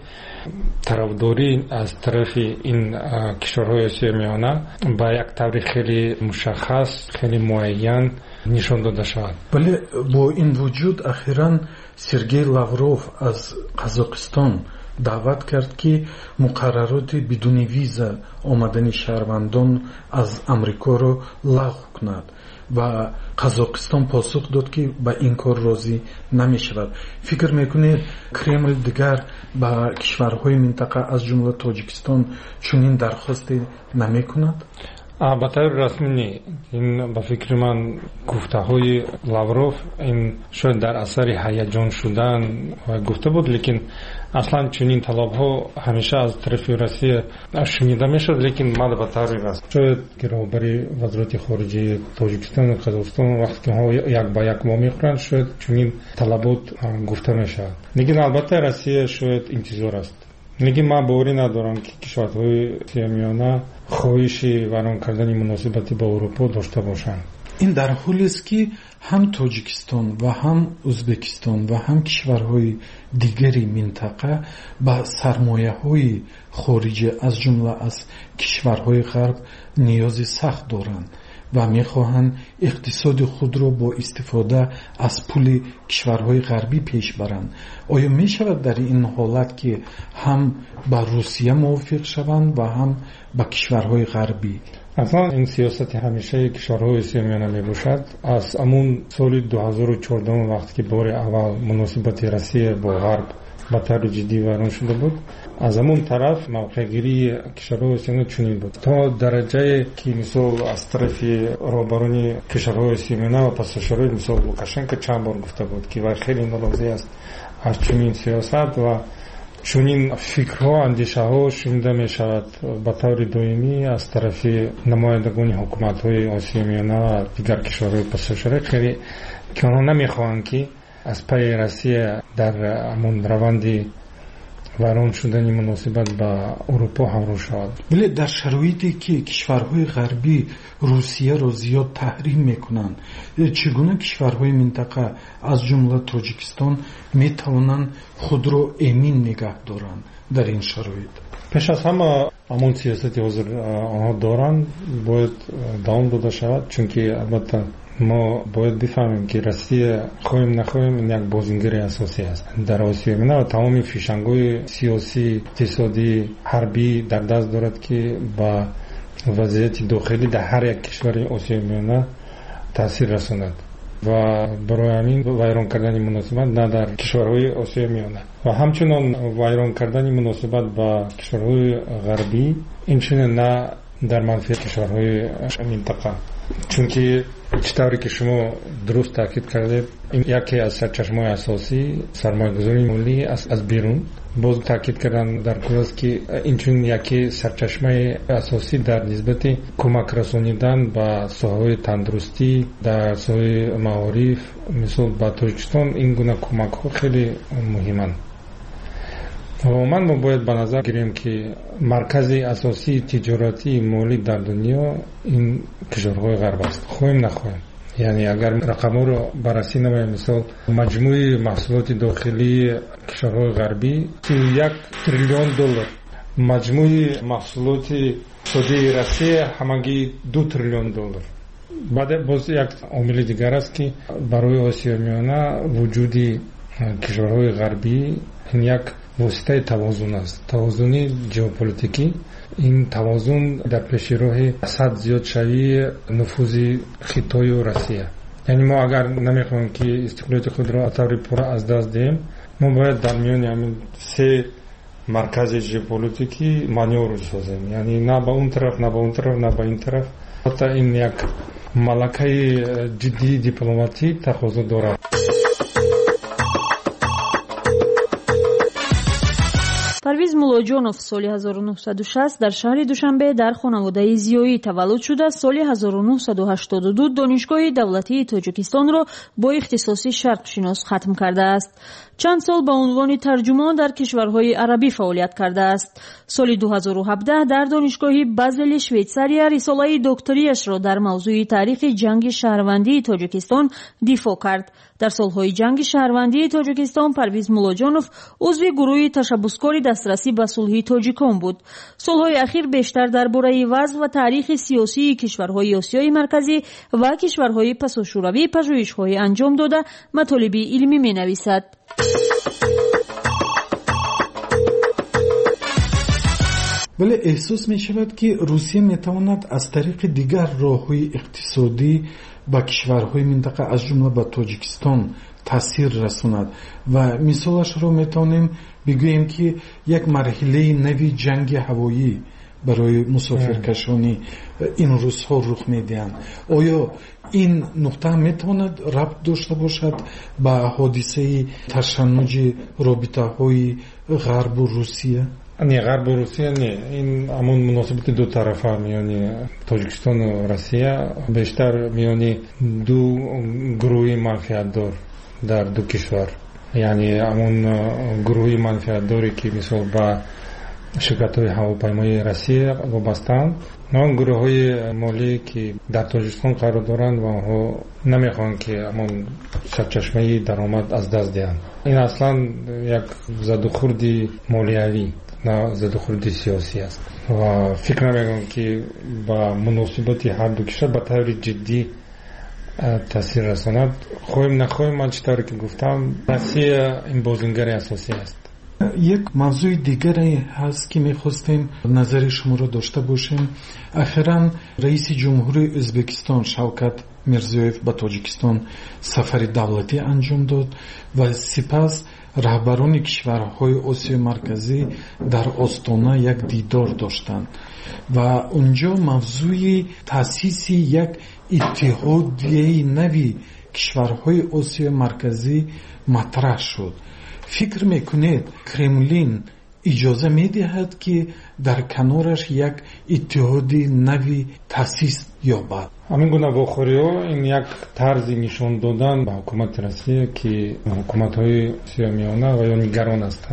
тарафдорӣ аз тарафи ин кишварҳои Осиёмена ба як таври хеле мушаххас, хеле муайян нишон дода шавад. вале бо ин вуҷуд ахиран Сергей Лавров аз Қазоқистон даъват кард ки муқаррароти бидуни виза омадани шаҳрвандон аз Амрикоро лағв кунад ва Қазоқистон посух дод ки ба ин кор розӣ намешавад. фикр мекунед Кремл дигар ба кишварҳои минтақа аз ҷумла Тоҷикистон чунин дархосте намекунад? ба таври расмӣ не. ин ба фикри ман гуфтаҳои Лавров ин шояд дар асари ҳаяҷон шудан гуфта буд, лекин аслан чунин талабҳо ҳамеша аз тарафи Россия шунида мешуд, лекин мад ба таври раст. шояд ки роҳбари вазорати хориҷии Тоҷикистон ва Қазоқистон вақте ки ҳо як ба як мо мехӯранд, шояд чунин талабот гуфта мешавад. лекин албатта Россия шояд интизор аст. лекин ман боварӣ надорам ки кишварҳои Осиёмена хоҳиши вайрон кардани муносибати ба Аврупо дошта бошанд. ин дар ҳолест ки ҳам Тоҷикистон ва ҳам Ӯзбекистон ва ҳам кишварҳои дигари минтақа ба сармояҳои хориҷӣ аз ҷумла аз кишварҳои ғарб ниёзи сахт доранд ва мехоҳанд иқтисоди худро бо истифода аз пули кишварҳои ғарбӣ пеш баранд. оё мешавад дар ин ҳолат ки ҳам ба Русия мувофиқ шаванд ва ҳам ба кишварҳои ғарбӣ? аслан ин сиёсати ҳамешаи кишварҳои Осиёмена мебошад. аз амун соли дуҳазору чордаҳ вақте ки бори аввал муносибати Россия бо ғарб ба таври ҷиддӣ вайрон шуда буд, аз амун тараф мавқеъгирии кишварҳои Осиёмена чунин буд, то дараҷае ки мисол аз тарафи роҳбарони кишварҳои Осиёмена ва пасошӯравӣ мисол Лукашенко чанд бор гуфта буд ки вай хеле норозӣ аст аз чунин сиёсат ва чунин фикрҳо, андешаҳо шунида мешавад ба таври доимӣ аз тарафи намояндагони ҳукуматҳои Осиёмена ва дигар кишварҳои пасошӯравӣ, хеле ки онҳо намехоҳанд ки аз пайи Россия дар амун раванди вайрон шудани муносибат ба урупо ҳамроҳ шавад. вале дар шароите ки кишварҳои ғарбӣ русияро зиёд таҳрим мекунанд, чӣ гуна кишварҳои минтақа аз ҷумла тоҷикистон метавонанд худро эмин нигоҳ доранд дар ин шароит? пеш аз ҳама ҳамон сиёсати ҳозир онҳо доранд бояд давом дода шавад, чунки албатта мо бояд бифаҳмем ки Россия хоҳем нахоҳем як бозингари асосӣ аст дар Осиё Миёна ва тамоми фишангҳои сиёсӣ, иқтисодӣ, ҳарбӣ дар даст дорад ки ба вазъияти дохилӣ дар ҳар як кишвари Осиёи Миёна таъсир расонад ва барои ҳамин вайрон кардани муносибат на дар кишварҳои Осиёи Миёна ва ҳамчунон вайрон кардани муносибат ба кишварҳои ғарбӣ инчунин на дар манфиати кишварҳои минтақа, чунки чӣ тавре ки шумо дуруст таъкид кардед, ин яке аз сарчашмаҳои асосии сармоягузории молӣ аз берун. боз таъкид кардан дар кор аст ки инчунин яке сарчашмаи асосӣ дар нисбати кӯмак расонидан ба соҳаҳои тандурустӣ, дар соҳаи маориф, мисол ба Тоҷикистон ин гуна кӯмакҳо хеле муҳиманд. умуман мо бояд ба назар гирем ки маркази асосии тиҷоратии молӣ дар дунё ин кишварҳои ғарб аст, хоҳем нахоҳем. яъне агар рақамҳоро баррасӣ намоем, мисол маҷмӯи маҳсулоти дохилии кишварҳои ғарбӣ си و یک триллион доллар, маҷмӯи маҳсулоти иқтисодии Россия ҳамагӣ ду триллион доллар. баъд боз як омили дигар аст ки барои Осиёи Миёна вуҷуди кишварҳои ғарбӣ ин як воситаи тавозун аст, тавозуни ҷеополитикӣ. ин тавозун дар пеши роҳи сад зиёдшавии нуфузи Хитою Россия. яъне мо агар намехоҳем ки истиқлолияти худро таври пурра аз даст диҳем, мо бояд дар миёни ҳамин се маркази ҷеополитикӣ манёвр созем, яъне на ба он тараф, на ба он тараф, на ба ин тараф. ҳатто ин як малакаи ҷиддии дипломатӣ тақозо дорад. парвиз муллоҷонов соли ҳазору нуҳсаду шаст дар шаҳри Душанбе дар хонаводаи зиёӣ таваллуд шуда, соли ҳазору нуҳсаду ҳаштоду ду донишгоҳи давлатии Тоҷикистонро бо ихтисоси шарқшинос хатм кардааст. чанд сол ба унвони тарҷумон дар кишварҳои арабӣ фаъолият кардааст. соли ду ҳазору ҳабдаҳ дар донишгоҳи Базели, Швейтсария, рисолаи докторияшро дар мавзӯи таърихи ҷанги шаҳрвандии Тоҷикистон дифоъ кард. дар солҳои ҷанги шаҳрвандии Тоҷикистон Парвиз Муллоҷонов узви гурӯҳи ташаббускори дастрасӣ ба сулҳи тоҷикон буд. солҳои ахир бештар дар бораи вазъ ва таърихи сиёсии кишварҳои Осиёи марказӣ ва кишварҳои пасошӯравӣ пажӯҳишҳое анҷом дода матолиби илмӣ менависад. вале эҳсос мешавад ки Русия метавонад аз тариқи дигар роҳҳои иқтисодӣ ба кишварҳои минтақа аз ҷумла ба Тоҷикистон таъсир расонад ва мисолашро метавонем бигӯем ки як марҳилаи нави ҷанги ҳавоӣ барои мусофиркашони ин рӯзҳо рух медиҳанд. оё ин нуқта метавонад рабт дошта бошад ба ҳодисаи ташаннуҷи робитаҳои ғарбу Русия? не, ғарбу Русия не. ин ҳамон муносибати ду тарафа миёни Тоҷикистону Россия, бештар миёни ду гурӯҳи манфиатдор дар ду кишвар, яъне ҳамон гурӯҳи манфиатдоре ки мисол ба ширкатҳои ҳавопаймоии Россия вобастаанд, он гурӯҳҳои молие ки дар Тоҷикистон қарор доранд ва онҳо намехоҳанд ки ҳамон сарчашмаи даромад аз даст диҳанд. ин аслан як задухурди молиявӣ, на задухурди сиёсӣ аст ва фикр намекунам ки ба муносибати ҳар ду кишвар ба таври ҷиддӣ таъсир расонад. хоҳем нахоҳем, ман чӣ тавре ки гуфтам, Россия ин бозингари асосӣ аст. як мавзӯи дигаре ҳаст ки мехостем назари шуморо дошта бошем. ахиран раиси ҷумҳури Ӯзбекистон Шавкат Мирзиёев ба Тоҷикистон сафари давлатӣ анҷом дод ва сипас раҳбарони кишварҳои Осиёи марказӣ дар Остона як дидор доштанд ва унҷо мавзӯи таъсиси як иттиҳодияи нави кишварҳои Осиёи марказӣ матраҳ шуд. фикр мекунед Кремлин иҷоза медиҳад ки дар канораш як иттиҳоди нави таъсис ёбад? ҳамин гуна вохӯриҳо ин як тарзи нишон додан ба ҳукумати Россия ки ҳукуматҳои Осиёи Миёна ва ё нигарон ҳастанд.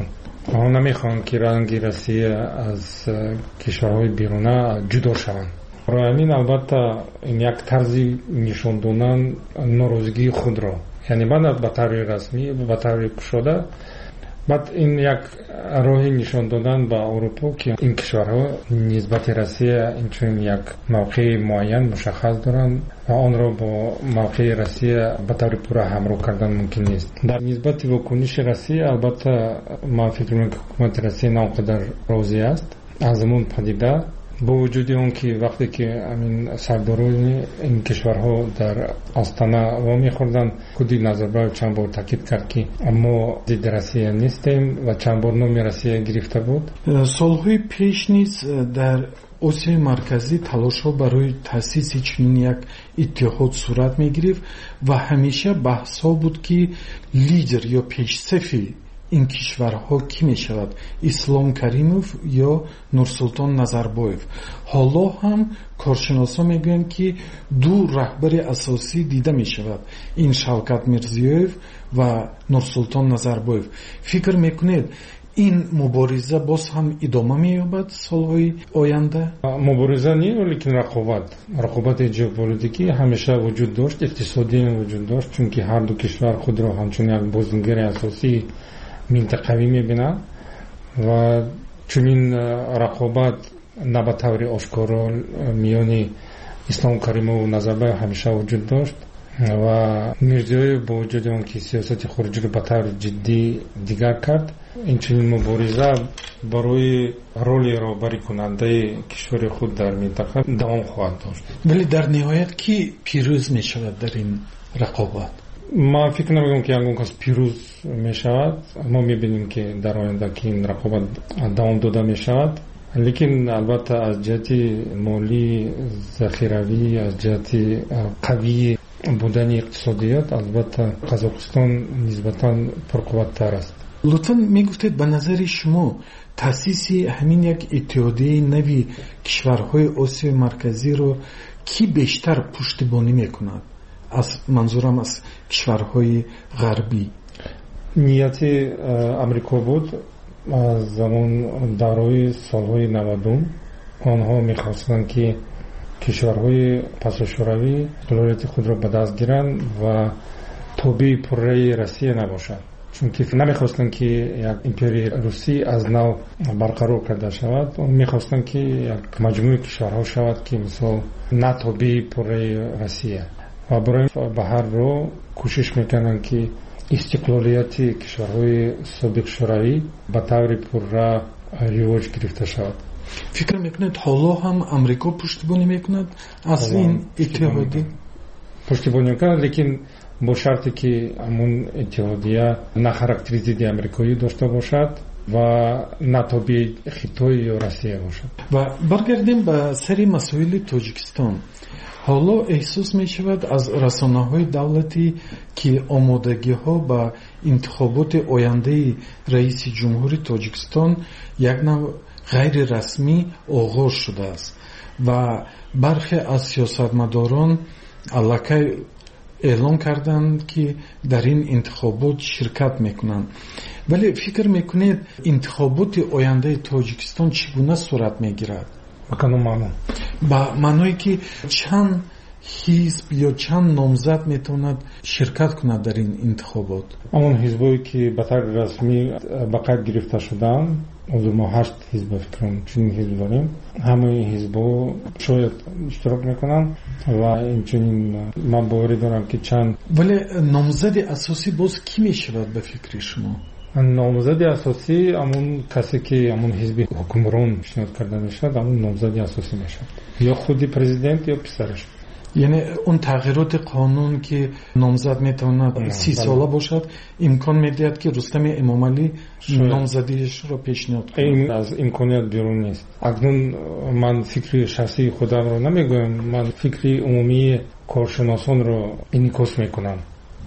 آنها نمیخوان که رنگ روسیه از کشورهای بیرونه جدا شوند. برای همین البته این یک طرزی نشان دادن ناراضگی خود را، یعنی بعد به طور رسمی به طور گشوده بعد این یک راهی نشان دادن به اروپا که این کشورها نسبت روسیه اینچنین یک موقع معین مشخص دارند و آن را با موقع روسیه به طور پورا همراه کردن ممکن نیست. در نسبت واکنش روسیه البته من فکر می‌کنم که حکومت روسیه ناقدر راضی است از اون پدیده، با وجود اون که وقتی که همین سرداران این کشورها در آستانه وامی خوردن، خودی نظربایف چند بار تاکید کرد که اما ضد روسیه نیستیم و چند بار نام روسیه گرفته بود. سالهای پیش نیز در آسیای مرکزی تلاش‌ها برای تأسیس چنین یک اتحاد صورت می‌گرفت و همیشه بحث‌ها بود که لیدر یا پیش‌صفی این کشورها کی می شود؟ اسلام کریموف یا نورسولطان نظربایف. حالا هم کارشناسا میگویند که دو رهبر اساسی دیده می شود، این شوکت میرزیویف و نورسولطان نظربایف. فکر میکنید این مبارزه باز هم ادامه مییابد سالهای آینده؟ مبارزه نیست، لیکن رقابت رقابت ژئوپلیتیکی همیشه وجود داشت، اقتصادی وجود داشت، چون که هر دو کشور خود را همچون یک بازیگر اساسی منطقوی میبینن و چنین رقابت نه به طور آشکارا میان اسلام کریموف و نظربایف همیشه وجود داشت و میرزیویف با وجود اون که سیاست خارجی رو به طور جدی دیگر کرد، این چنین مبارزه برای رولی رهبری کننده کشور خود در منطقه دوام خواهد داشت. ولی در نهایت کی پیروز می شود در این رقابت؟ ما فکر نمی‌کنم که یگان کس پیروز می شود. ما می‌بینیم که در آینده که این رقابت دوام داده می شود، لیکن البته از جهت مالی ذخیروی، از جهت قوی بودن اقتصادیات البته قزاقستان نسبتاً پرقوت‌تر است. لطفاً میگفتید به نظر شما تأسیس همین یک اتحادیه نوی کشورهای آسیای مرکزی رو کی بیشتر پشتیبانی میکند؟ از منظورم از کشورهای غربی. نیت امریکا بود از زمان دورای سالهای نود. آنها میخواستند که کشورهای پساشوروی دولت خود را به دست گیرند و تابع پره روسیه نباشد، چون که نمیخواستند که یک امپرای روسی از نو برقرار کرده شود. میخواستند که یک مجموعه کشورها شود که مثلا نه تابع پره روسیه و برای به هر رو کوشش میکنن که استقلالیت کشورهای سابق شوروی به طور پررا رواج گرفته شود. فکر میکنید حالا هم امریکا پشتیبانی میکند از این اتحادیه؟ پشتیبانی میکند، لیکن با شرطی که همون اتحادیه نه خاراکتر ضد امریکایی داشته باشد و نه تابع خطای یا روسیه باشد. و برگردیم به سری مسائل تاجیکستان. حالا احساس می شود از رسانه های دولتی که آمادگی ها به انتخابات آینده رئیس جمهور تاجیکستان یک نوع غیر رسمی آغاز شده است و برخی از سیاستمداران الکی اعلام کردند که در این انتخابات شرکت میکنند. ولی فکر میکنید انتخابات آینده تاجیکستان چگونه صورت میگیرد؟ بکنم معنی با معنی که چند حزب یا چند نامزد میتواند شرکت کند در این انتخابات؟ اون حزبایی که به طور رسمی به قید گرفته شدن، حضور ما هشت حزب فکرم چنین حزب داریم، همه حزبا شاید اشتراک میکنن و این چنین من باوری دارم که چند. ولی نامزد اساسی باز کی میشود به فکر شما؟ نامزد اساسی همون کسی که همون حزب حکمران پیشنهاد کرده میشد، همون نامزد اساسی میشد، یا خودی پرزیدنت یا پسرش. یعنی اون تغییرات قانون که نامزد میتواند سی ساله باشد امکان میدهد که رستم امامعلی نامزدیش را پیشنهاد کند. این از امکانیت بیرون نیست. اکنون من فکری شخصی خودم رو نمیگویم، من فکری عمومی کارشناسان رو انعکاس میکنم.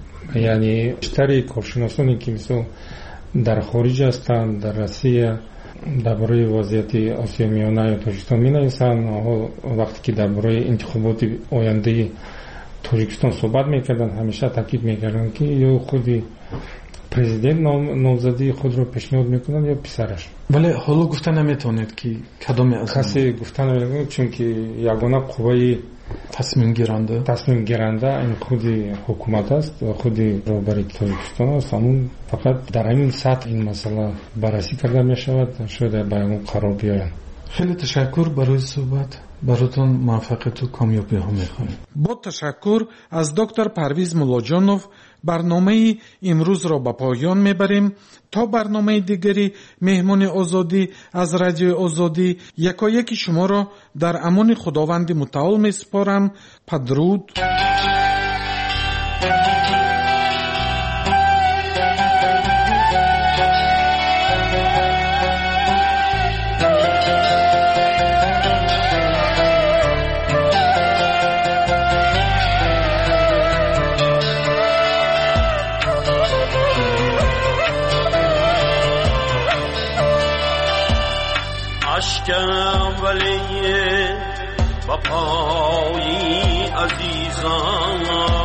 یعنی بیشتر کارشناسانی که مثلا در خارج هستند، در روسیه درباره وضعیت آسیای میانه یا تاجیکستان می‌نویسند، وقتی که درباره انتخابات آینده تاجیکستان صحبت میکردن همیشه تاکید میکردن که یا خودی президент نامزدی خود رو پیشنهاد میکنن یا پسرش. ولی حالا گفتن نمیتونید که کدام از کسی گفتن نمیتونه، چون که یگانه قوای تصمیم گیرنده تصمیم گیرنده این خود حکومت است و خود رهبری تاجیکستان است. همون فقط در این سطح این مسئله بررسی کرده می شود، شاید بیان قرار بیاید. خیلی تشکر برای صحبت. براتون موفقیت و کامیابی ها میخوایم. با تشکر از دکتر پرویز مولاجانوف برنامه امروز را به پایان میبریم. تا برنامه دیگری مهمان آزادی از رادیو آزادی یکایک شما را در امان خداوند متعال میسپارم. بدرود. اشکم ولی وفایی عزیزان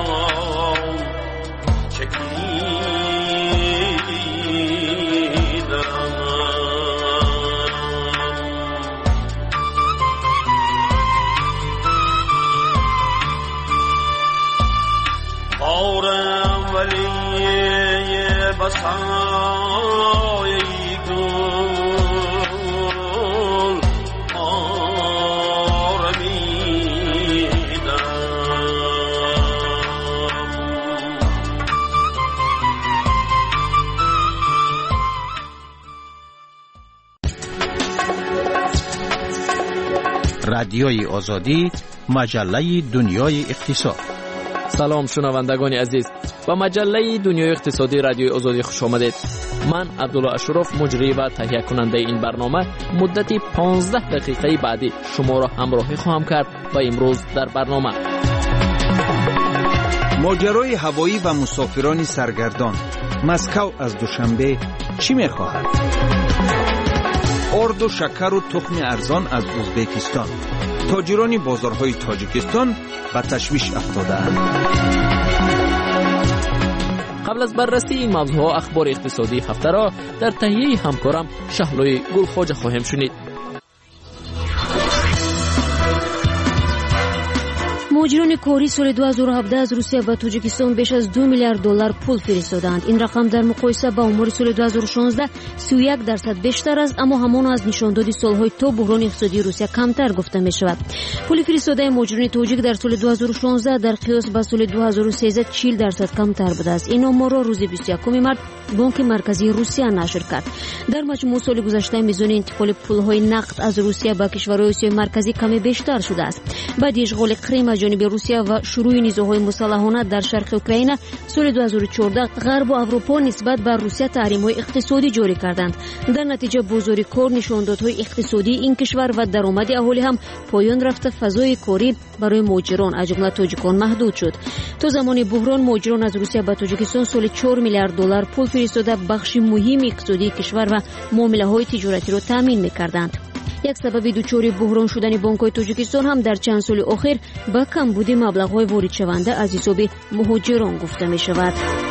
چکیدم، خارم ولی بسای رادیوی آزادی، مجله دنیای اقتصاد. سلام شنوندگان عزیز، با مجله دنیای اقتصادی رادیوی آزادی خوش آمدید. من عبدالله اشرف مجری و تهیه کننده این برنامه مدت پانزده دقیقه بعدی شما را همراهی خواهم کرد و امروز در برنامه ماجرای هوایی و مسافران سرگردان. مسکو از دوشنبه چی می‌خواهد؟ آرد و شکر و تخم ارزان از ازبکستان. تاجران بازارهای تاجیکستان به تشویش افتاده‌اند. قبل از بررسی این موضوع اخبار اقتصادی هفته را در تهیه همکارم شهلوی گلخواجه خواهیم شنید. مهاجران کاری سال دو هزار و هفده از روسیه و تاجیکستان بیش از دو میلیارد دلار پول فرستادند. این رقم در مقایسه با آمار سال دو هزار و شانزده سی و یک درصد بیشتر است، اما همان از نشاندادی سالهای تا بحران اقتصادی روسیه کمتر گفته می شود. پول فرستاده مهاجران تاجیک در سال دو هزار و شانزده در قیاس با سال دو هزار و سیزده چهل درصد کمتر بوده است. این آمار را روز بیست و یکم مارس بانک مرکزی روسیه نشر کرد. در مجموع سال گذشته میزان انتقال پولهای نقد از روسیه به کشورهای آسیای مرکزی کمی بیشتر شده است. بعد اشغال کریم از جانب روسیه و شروع نزاع‌های مسلحانه در شرق اوکراین سال دو هزار و چهارده غرب و اروپا نسبت به روسیه تحریم‌های اقتصادی جاری کردند. در نتیجه بازار کار، نشاندادهای اقتصادی این کشور و درآمد اهالی هم پایان رفته. فضای کاری برای مهاجران از جمله تاجیکان محدود شد. تا زمان بحران مهاجران از روسیه به تاجیکستان سال چهار میلیارد دلار پول فرستاده بخش مهم اقتصادی کشور و معامله‌های تجارتی را تامین می‌کردند. یک سبب دوچاری بحران شدن بانک‌های تاجیکستان هم در چند سال اخیر با کمبود مبلغ‌های وارد شونده از حساب مهاجران گفته می‌شود.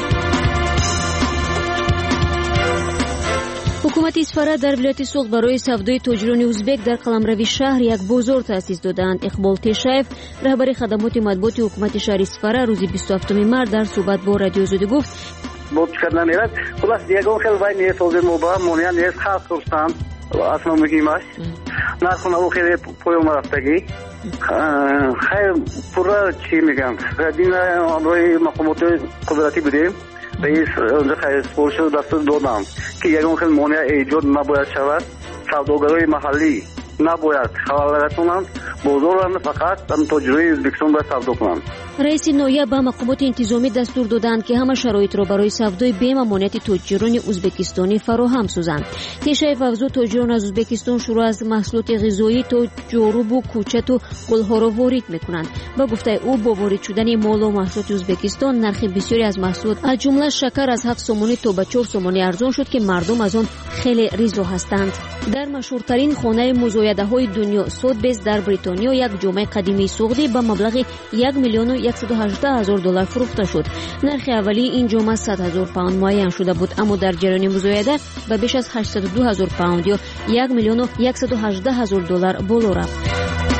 حکومت اسفاره در ولایت سوق برای سودای تاجران ازبک در قلمروی شهر یک بازار تأسیس دادند. اقبال تشایف رهبر خدمات مطبوعاتی حکومت شهر اسفاره روز بیست و هفتم مارس در صحبت با رادیو آزادی گفت: بود کردن میرد خلاص دیگه خیلی وای نیست از مبا مونیا نیست خاص کردن اصلا مهمش نخونه او خیلی پایان رفتگی خیلی پورا چی میگم دین روی مقامات قدرتی بودیم رئیس اونجا خیلی سپورش دست دادم که یکم خیلی مونیا ایجاد نباید شود. سوداگرای محلی نباید خلال کنند، بازار فقط هم تاجرای ازبکستان باید سودا کنند. رئیس نایب به مقامات انتظامی دستور دادند که همه شرایط را برای سودای بیم امانت تاجران ازبکستانی فراهم سازند. تشایف افزود تاجران از ازبکستان شروع از محصولات غذایی تا جارو و کوچت و گلها را وارد میکنند. با گفته او با وارد شدن مال و محصولات ازبکستان نرخ بسیاری از محصولات از جمله شکر از هفت سومانی تا به چهار سومانی ارزان شد که مردم از آن خیلی رضا هستند. در مشهورترین خانه مزایده های دنیا سودبیز در بریتانیا یک جامعه قدیمی سوختی با مبلغ یک میلیون و صد و هجده هزار دلار فروخته شد. نرخ اولی این جمعه صد هزار پوند معین شده بود، اما در جریان مزایده به بیش از هشتصد و دو هزار پوند یا یک میلیون و صد و هجده هزار دلار بالا رفت.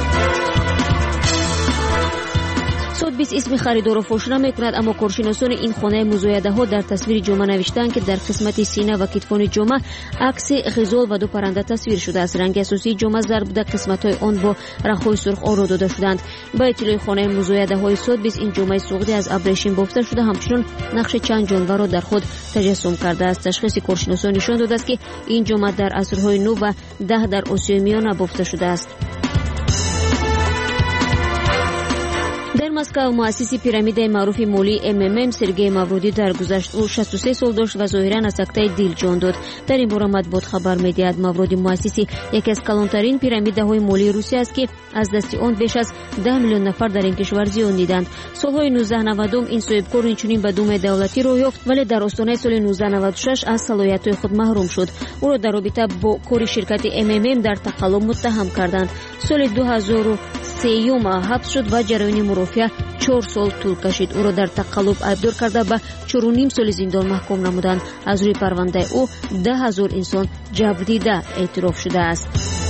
سودبیس اسم خریدار را فاش نمی‌کند، اما کارشناسان این خانه مزایده ها در تصویر جمعه نوشتند که در قسمت سینه و کتفان جمعه عکس غزال و دو پرنده تصویر شده است. رنگ اساسی جمعه زرد بوده، قسمت‌های آن با رخ‌های سرخ آرا داده شدند. با اطلاع خانه مزایده های سودبیس این جمعه سوخته از ابریشم بافته شده، همچنین نقش چند جانور را در خود تجسم کرده است. تشخیص کارشناسان نشان داده است که این جمعه در عصرهای نو و ده در آسیای میانه بافته شده است. در مسکو مؤسس پیرامید معروف مولی ام ام ام سرگئی مورودی درگذشت. او شصت و سه سال داشت و ظاهرا از سکته دل جان داد. در این باره مطبوعات خبر می‌دهد مورودی مؤسس یکی از کلانترین پیرامیدهای مولی روسیه است که از دست آن بیش از ده میلیون نفر در این کشور زیان دیدند. سالهای نوزده نود این صاحبکار اینچنین به دوم دولتی رو یافت، ولی در آستانه سال نوزده نود و شش از صلاحیت‌های خود محروم شد. او را در رابطه با کار شرکت ام ام ام در تقلب متهم کردند. سال دو هزار و سه حبس شد و جریان مرافعه چهار سال طول کشید. او را در تقلب ایبدار کرده به چهار و نیم سال زندان محکوم نمودند. از روی پرونده او ده هزار انسان جبر دیده اعتراف شده است.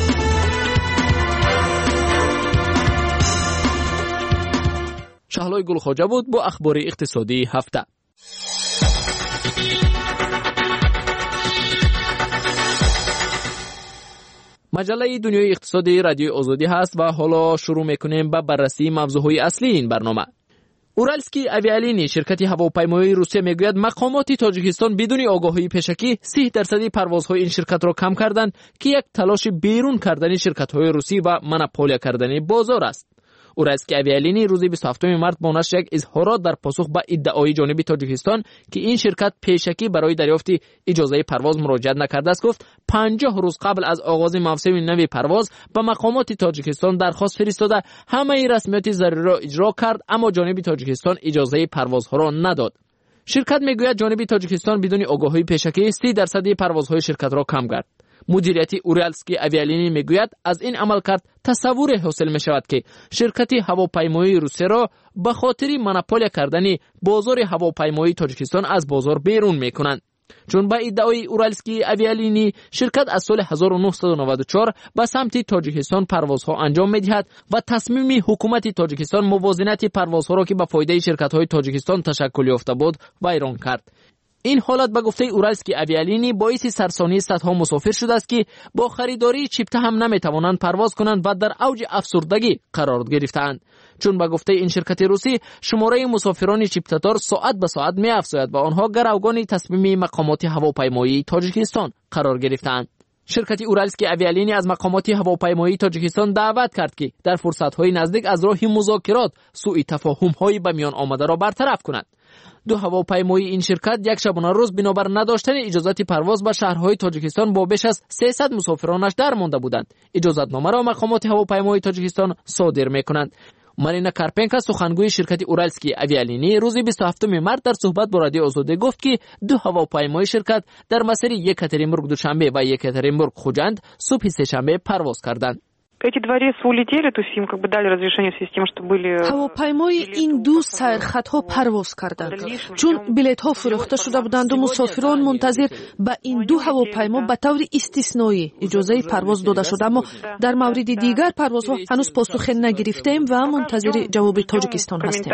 شهلای گلخواجه بود با اخبار اقتصادی هفته. مجله دنیای اقتصادی رادیوی آزادی هست و حالا شروع میکنیم با بررسی موضوعهای اصلی این برنامه. اورالسکی اویالینی شرکت هواپیمایی روسیه میگوید مقامات تاجیکستان بدون آگاهی پیشکی سی درصدی پروازهای این شرکت را کم کردند که یک تلاش بیرون کردن شرکت‌های روسی و مونوپولیا کردن بازار است. اورالسکی اویالینی روز بیست و هفتم مارس با نشر یک اظهارات در پاسخ به ادعای جانب تاجیکستان که این شرکت پیشکی برای دریافت اجازه پرواز مراجعه نکرده است گفت پنجاه روز قبل از آغاز موسم نو پرواز به مقامات تاجیکستان درخواست فرستاده همه رسمیات ضروری را اجرا کرد، اما جانب تاجیکستان اجازه پروازها را نداد. شرکت میگوید جانب تاجیکستان بدون آگاهی پیشکی سی درصد پروازهای شرکت را کم کرد. مدیریت اورالسکی اویالینی میگوید از این عمل کرد تصور حاصل می شود که شرکت هواپیمایی روسیه را به خاطر مونوپولیا کردن بازار هواپیمایی تاجیکستان از بازار بیرون می کنند. چون با ادعای اورالسکی اویالینی شرکت از سال هزار و نهصد و نود و چهار به سمت تاجیکستان پروازها انجام می دهد و تصمیم حکومت تاجیکستان موازنت پروازها را که به فایده شرکت های تاجیکستان تشکل یافته بود ویران کرد. این حالت به گفته اورالسکی اویالینی باعث سرسانی صدها مسافر شده است که با خریداری چیپته هم نمیتوانند پرواز کنند و در اوج افسردگی قرار گرفتند. چون به گفته این شرکت روسی شماره مسافران چیپته‌دار ساعت به ساعت می‌افزاید و آنها گروگان تصمیم مقامات هواپیمایی تاجیکستان قرار گرفتند. شرکت اورالسکی اویالینی از مقامات هواپیمایی تاجیکستان دعوت کرد که در فرصت‌های نزدیک از راه مذاکرات سوء تفاهم‌های به میان آمده را برطرف کنند. دو هواپیمایی این شرکت یک شبانه روز بنابر نداشتن اجازت پرواز به شهرهای تاجیکستان با بیش از سیصد مسافرانش در مانده بودند. اجازتنامه را مقامات هواپیمایی تاجیکستان صادر می‌کنند. مارینا کارپنکا سخنگوی شرکت اورالسکی اویالینی روز بیست و هفتم مارس در صحبت با رادیو آزادی گفت که دو هواپیمای شرکت در مسیر یکاترینبورگ دوشنبه و یکاترینبورگ خوجند صبح سه‌شنبه پرواز کردند. Эти два рейса улетели, то есть им как бы дали разрешение в связи с тем, что были... هواپیمای این دو سیرخطها پرواز کردند چون بلیط ها فروخته شده بودند و مسافران منتظر به این دو هواپیما به طور استثنایی اجازه پرواز داده شد، اما در مورد دیگر پروازها هنوز پاسخ نگرفتیم و منتظر جواب تاجیکستان هستیم.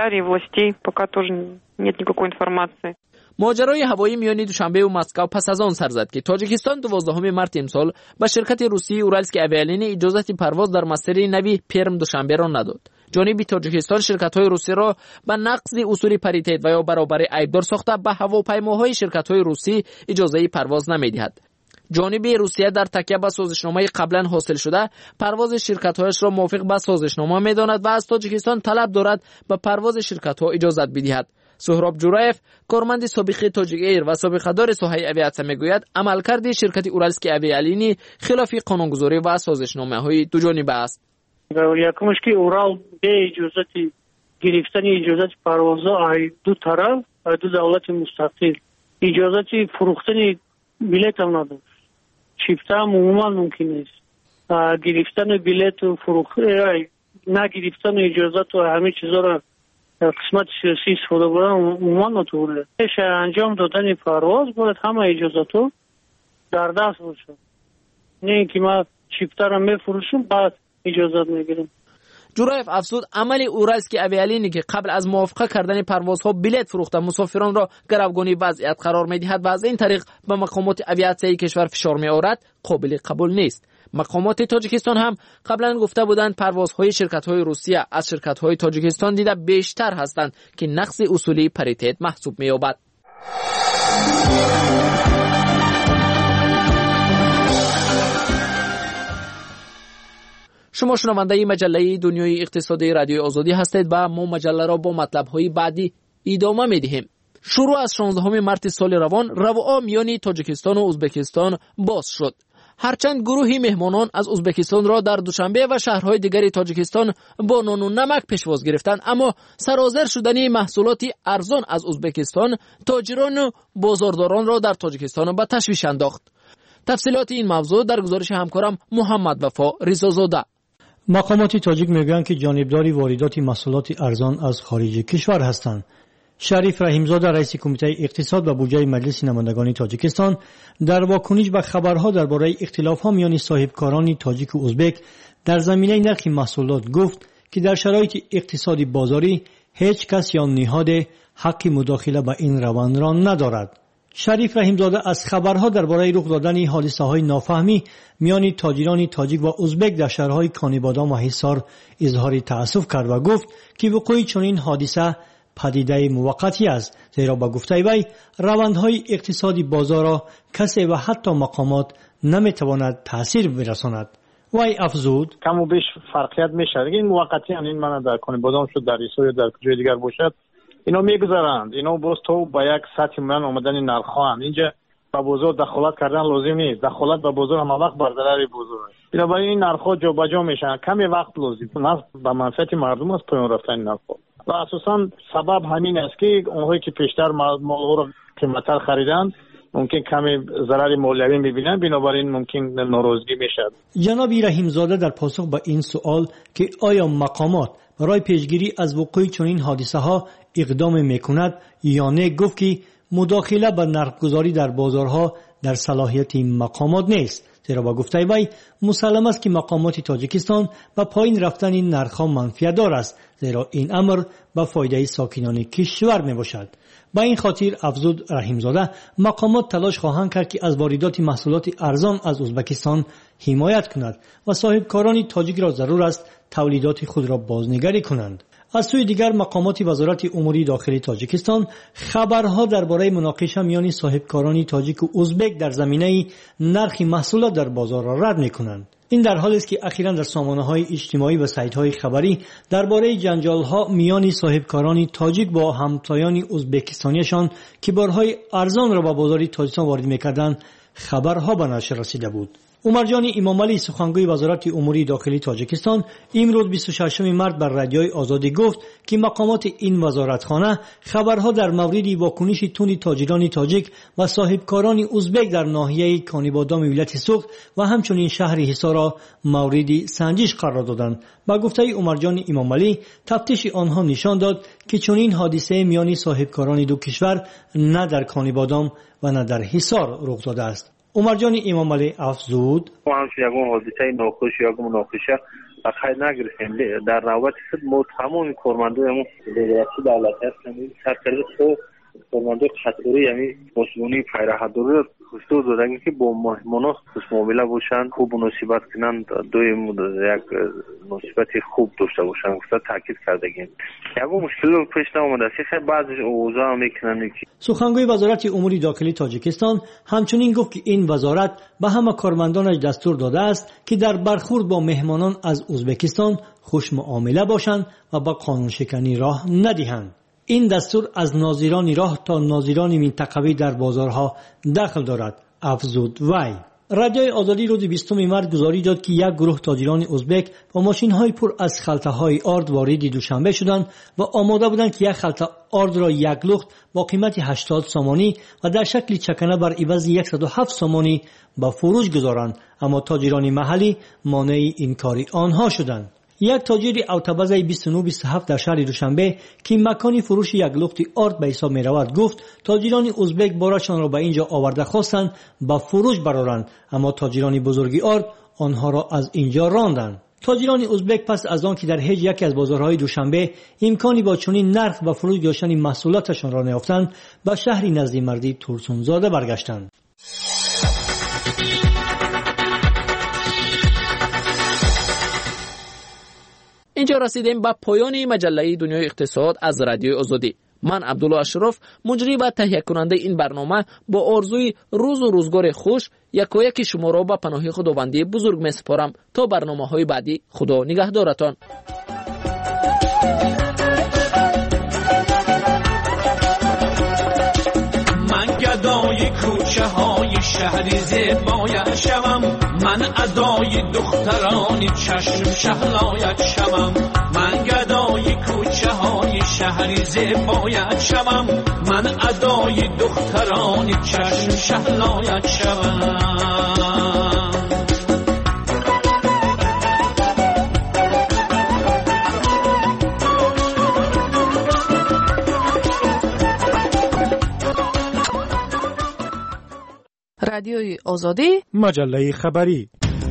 ماجرای هوایی میانی دوشنبه و مسکو پس از آن سر زد که تاجیکستان دوازدهم مارس امسال به شرکت روسی اورالسکی اویالینی اجازت پرواز در مسیر نوی پرم دوشنبه را نداد. جانب تاجیکستان شرکت‌های روسی را به نقض اصول پاریتت و یا برابری ایبدار ساخته به هواپیماهای شرکت‌های روسی اجازه پرواز نمی‌دهد. جانب روسیه در تکیه به سازشنامه قبلا حاصل شده پرواز شرکت‌هایش را موافق به سازشنامه می‌داند و از تاجیکستان طلب دارد به پرواز شرکت‌ها اجازت بدهد. سهراب جورایف کارمند سابق تاجیک ایر و سابقه دار ساحه اویاسیون میگوید عملکرد شرکت اورالسکی اویالینی خلاف قانونگذاری و سازشنامه‌های دو جانبه است. یکمش که اورال به اجازت گرفتن اجازت پروازها از دو طرف از دو دولت مستقل اجازت فروختن بلیط هم نداشت. چیپته هم عموما ممکن است. گرفتن بلیط و فروخت نگرفتن اجازت و همه چیزا را قسمت سیاسی استفاده بودن عموما نطوره. پیش انجام دادن پرواز باید همه اجازاتو در دست باشه، نه اینکه ما چیپترم میفروشیم بعد اجازت میگیریم. جورایف افزود عمل او را است که اویالینی که قبل از موافقه کردن پروازها بلیط فروخته مسافران را گروگانی وضعیت قرار میدهد و از این طریق به مقامات اویاسیایی کشور فشار میآورد قابل قبول نیست. مقامات تاجیکستان هم قبلا گفته بودند پروازهای شرکت‌های روسیه از شرکت‌های تاجیکستان دیده بیشتر هستند که نقض اصولی پریتیت محسوب می‌یابد. شما شنونده مجله دنیای اقتصادی رادیوی آزادی هستید و ما مجله را با مطلب‌های بعدی ادامه می‌دهیم. شروع از شانزدهم مارس سال روان روابط میان تاجیکستان و ازبکستان باز شد. هرچند گروهی مهمانان از ازبکستان را در دوشنبه و شهرهای دیگر تاجیکستان با نان و نمک پیشواز گرفتند، اما سرازیر شدن محصولات ارزان از ازبکستان تاجران و بازارداران را در تاجیکستان به تشویش انداخت. تفصیلات این موضوع در گزارش همکارم محمد وفا رضازاده. مقامات تاجیک میگویند که جانبداری واردات محصولات ارزان از خارج کشور هستند. شریف رحیمزاده رئیس کمیته اقتصاد و بودجه مجلس نمایندگان تاجیکستان در واکنش به خبرها درباره اختلاف‌ها میان صاحبکاران تاجیک و ازبک در زمینه نرخ محصولات گفت که در شرایط اقتصادی بازاری هیچ کس یا نهاد حق مداخله به این روند را ندارد. شریف رحیمزاده از خبرها درباره رخ دادن حادثه‌های نافهمی میان تاجران تاجیک و ازبک در شهرهای کانیبادام و حصار اظهار تأسف کرد و گفت که وقوع چنین حادثه پدیده موقتی است، زیرا با گفته وی روندهای اقتصادی بازار را کسی و حتی مقامات نمیتواند تاثیر برساند. وی افزود کم و بیش فرقیت میشه، این موقتی هم این من در کانیبادام شد، در ایسوی در جای دیگر باشد، اینا میگذارند، اینا باز تو با یک سطح من آمدن نرخوان اینجا با بازار دخالت کردن لازم نیست. دخالت با بازار هم وقت بر ضرر بازار است. بنابراین این نرخ‌ها جابجا میشن، کمی وقت لازم است. به منفعت مردم است پایین رفتن نرخ‌ها. و اساساً سبب همین است که اونهایی که پیشتر مال‌ها را قیمت‌تر خریدند ممکن کمی ضرر مالیوی می‌بینند، بنابراین ممکن ناراضگی میشد. جناب رحیمزاده در پاسخ به این سوال که آیا مقامات برای پیشگیری از وقوع چنین حادثه‌ها اقدام می‌کند یا نه، گفت که مداخله به نرخ‌گذاری در بازارها در صلاحیت مقامات نیست، زیرا با گفته وی مسلم است که مقامات تاجیکستان با پایین رفتن این نرخ‌ها منفعت دار است، زیرا این امر به فایده ساکنان کشور میباشد. با این خاطر افزود رحیمزاده مقامات تلاش خواهند کرد که از واردات محصولات ارزان از ازبکستان حمایت کند و صاحبکاران تاجیک را ضرور است تولیدات خود را بازنگری کنند. از سوی دیگر مقامات وزارت امور داخلی تاجیکستان خبرها درباره مناقشه میان صاحبکاران تاجیک و ازبک در زمینه نرخ محصولات در بازار را رد می‌کنند. این در حالی است که اخیراً در سامانه‌های اجتماعی و سایت‌های خبری درباره جنجال‌ها میان صاحبکاران تاجیک با همتایان ازبکستانیشان که بارهای ارزان را به بازار تاجیکستان وارد می‌کردند خبرها به نشر رسیده بود. عمرجان امامعلی سخنگوی وزارت امور داخلی تاجیکستان امروز بیست و ششم مارس بر رادیوی آزادی گفت که مقامات این وزارتخانه خبرها در مورد واکنش تند تاجران تاجیک و صاحبکاران ازبک در ناحیه کانیبادام ولایت سوخت و همچنین شهر حصار را مورد سنجش قرار دادند. با گفته عمرجان امامعلی تفتیش آنها نشان داد که چنین حادثه میان صاحبکاران دو کشور نه در کانیبادام و نه در حصار رخ داده است. عمرجان امامعلی افزود ما همش یکون حادثه ناخوش یا مناقشه خیلی نگرفتیم در نوبت خود ما تمام کارمندان دولتی دولت هستیم سرکرد خود کارمندان خطوری یعنی مسئولین پیراهداری خصوص دادن که با مهمانان خوش معامله باشن، خوب مناسبت کنن، دوی یک مناسبت خوب داشته باشن. گفته تاکید کردگیم یکو مشکل پیش نامده است، خیلی بعضی اوضاع میکنن که سخنگوی وزارت امور داخلی تاجیکستان همچنین گفت که این وزارت به همه کارمندانش دستور داده است که در برخورد با مهمانان از ازبکستان خوش معامله باشند و با قانون شکنی راه ندهند. این دستور از ناظران راه تا ناظران منطقوی در بازارها دخل دارد، افزود وی. رادیوی آزادی روز بیستم مارس گزارش داد که یک گروه تاجران ازبک با ماشین‌های پر از خلطه‌های آرد وارد دوشنبه شدند و آماده بودند که یک خلطه آرد را یک لخت با قیمت هشتاد سامانی و در شکل چکنه بر عوض صد و هفت سامانی به فروش گذارند، اما تاجران محلی مانع این کاری آنها شدند. یک تاجر اوتوباز بیست و نه بیست و هفت در شهر دوشنبه که مکانی فروش یک لخت آرد به حساب می رود گفت تاجران ازبک بارشان را به اینجا آورده خواستند با فروش برآورند، اما تاجران بزرگی آرد آنها را از اینجا راندند. تاجران ازبک پس از آن که در هیچ یک از بازارهای دوشنبه امکانی با چنین نرخ و فروش داشتن محصولاتشان را نیافتند، به شهری نزدیک مردی ترسونزاده برگشتند. اینجا رسیدیم به پایان مجله دنیای اقتصاد از رادیوی آزادی. من عبدالله اشرف، مجری و تهیه کننده این برنامه، با آرزوی روز و روزگار خوش یکایک شما را به پناه خداوندی بزرگ می‌سپارم. تا برنامه‌های بعدی، خدا نگهدارتان. من گدای کوچه های شهری زیبایت شوم، من ادای دخترانی چشم شهلایت شوم. من گدای کوچه های شهری زیبایت شوم، من ادای دخترانی چشم شهلایت شوم. رادیوی آزادی، مجله خبری.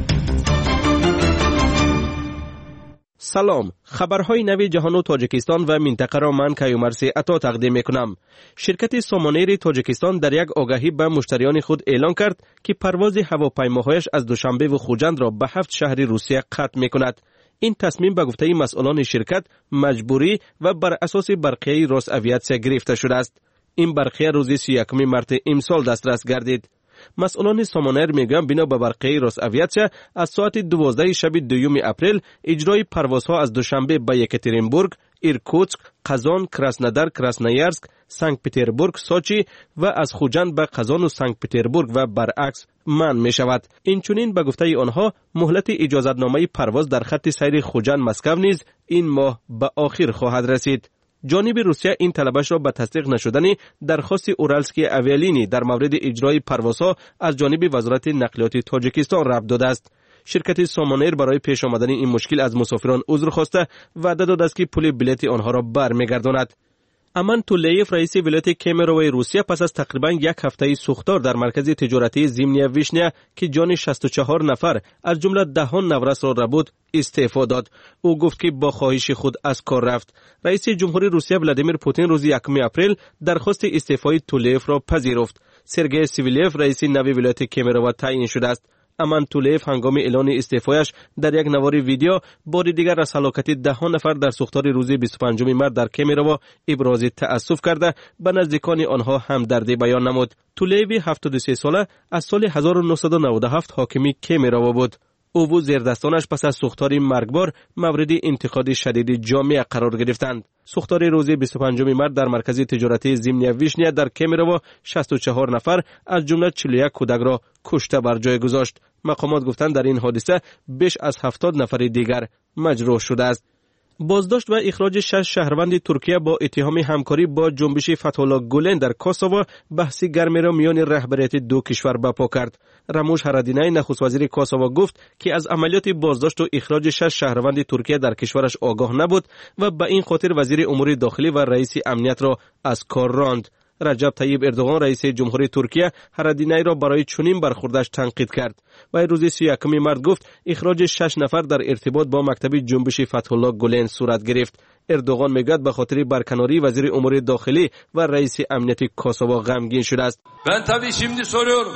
سلام، خبرهای نوی جهان و تاجیکستان و منطقه را من کیومرثی عطا تقدیم میکنم. شرکت سامانیر تاجیکستان در یک آگهی به مشتریان خود اعلان کرد که پرواز هواپیماهایش از دوشنبه و خوجند را به هفت شهر روسیه قطع میکند. این تصمیم به گفته مسئولان شرکت مجبوری و بر اساس برقیه روس اویاتسیا گرفته شده است. این برقیه روز سی و یکم مارس امسال دسترس گردید. مسئولان سامانیر میگن بنا به برقیه روس اویاتسیا از ساعت دوازده شب دوم اپریل اجرای پروازها از دوشنبه به یکاترینبورگ، ایرکوتسک، قزان، کراسنودار، کراسنویارسک، سنت پترزبورگ، سوچی و از خوجند به قزان و سنت پترزبورگ و برعکس منع می شود. این چنین به گفته آنها مهلت اجازتنامه پرواز در خط سیر خوجند مسکو نیز این ماه به آخر خواهد رسید. جانب روسیه این طلبش را به تصدیق نشدن درخواست اورالسکی اویالینی در مورد اجرای پروازها از جانب وزارت نقلیات تاجیکستان رد داده است. شرکت سامانیر برای پیش آمدن این مشکل از مسافران عذر خواسته و وعده داده است که پول بلیط آنها را برمیگرداند. امان تولیف رئیس ولایت کمیروی روسیه پس از تقریبا یک هفته سوختار در مرکز تجارتی زیمنیا ویشنیا که جان شصت و چهار نفر از جمله دهان نورس را ربود استعفا داد. او گفت که با خواهش خود از کار رفت. رئیس جمهوری روسیه ولادیمیر پوتین روز یکم اپریل درخواست استعفای تولیف را پذیرفت. سرگئی سیویلیف رئیس نوی ولایت کمیروی تعیین شده است. امان تولیف هنگام اعلان استعفایش در یک نوار ویدیو بار دیگر از هلاکت ده نفر در سوختار روز بیست و پنجم مارس در کمیروی ابراز تأسف کرده به نزدیکان آنها همدردی بیان نمود. تولیف هفتاد و سه ساله از سال هزار و نهصد و نود و هفت حاکم کمیروی بود. او و زیردستانش پس از سوختار مرگبار مورد انتقاد شدید جامعه قرار گرفتند. سوختار روز بیست و پنجم مارس در مرکز تجارتی زیمنیا ویشنیا در کمیروی شصت و چهار نفر از جمله چهل و یک کودک را کشته بر جای گذاشت. مقامات گفتند در این حادثه بیش از هفتاد نفر دیگر مجروح شده است. بازداشت و اخراج شش شهروند ترکیه با اتهام همکاری با جنبش فتح‌الله گولن در کوسوو بحث گرمی را میان رهبریت دو کشور برپا کرد. راموش هرادینای نخست وزیر کوسوو گفت که از عملیات بازداشت و اخراج شش شهروند ترکیه در کشورش آگاه نبود و به این خاطر وزیر امور داخلی و رئیس امنیت را از کار راند. رجب طیب اردوغان رئیس جمهوری ترکیه هرادینای را برای چنین برخوردش تنقید کرد و روز سی و یکم مارس گفت اخراج شش نفر در ارتباط با مکتب جنبش فتح‌الله گولن صورت گرفت. اردوغان میگوید به خاطر برکناری وزیر امور داخلی و رئیس امنیت کوسوو غمگین شده است. Ben tabii şimdi soruyorum.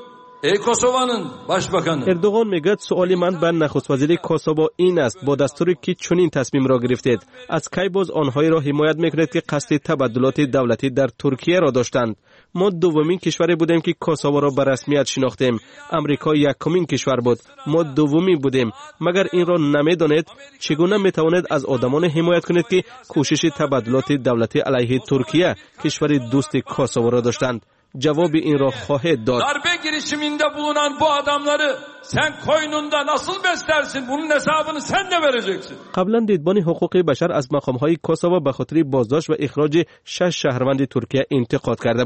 ای کوسوو'nun başbakanı. اردوغان میگوید سوالی من به نخست وزیر کوسوو این است با دستوری که چنین تصمیم را گرفتید از کی باز آنهایی را حمایت میکنید که قصد تبادلات دولتی در ترکیه را داشتند؟ ما دومین کشوری بودیم که کوسوو را به رسمیت شناختیم. امریکا یکمین کشور بود. ما دومی بودیم. مگر این را نمیدانید؟ چگونه میتوانید از آدمان حمایت کنید که کوشش تبادلات دولتی علیه ترکیه کشور دوست کوسوو را داشتند؟ cevabı این را خواهد داد. Darbe girişiminde bulunan bu adamları sen koynunda nasıl beslersin? Bunun hesabını sen de vereceksin. قبلا دیدبان حقوق بشر از مقام‌های کوسوو به خاطر بازداشت و اخراج شش شهروند ترکیه انتقاد کرده بود.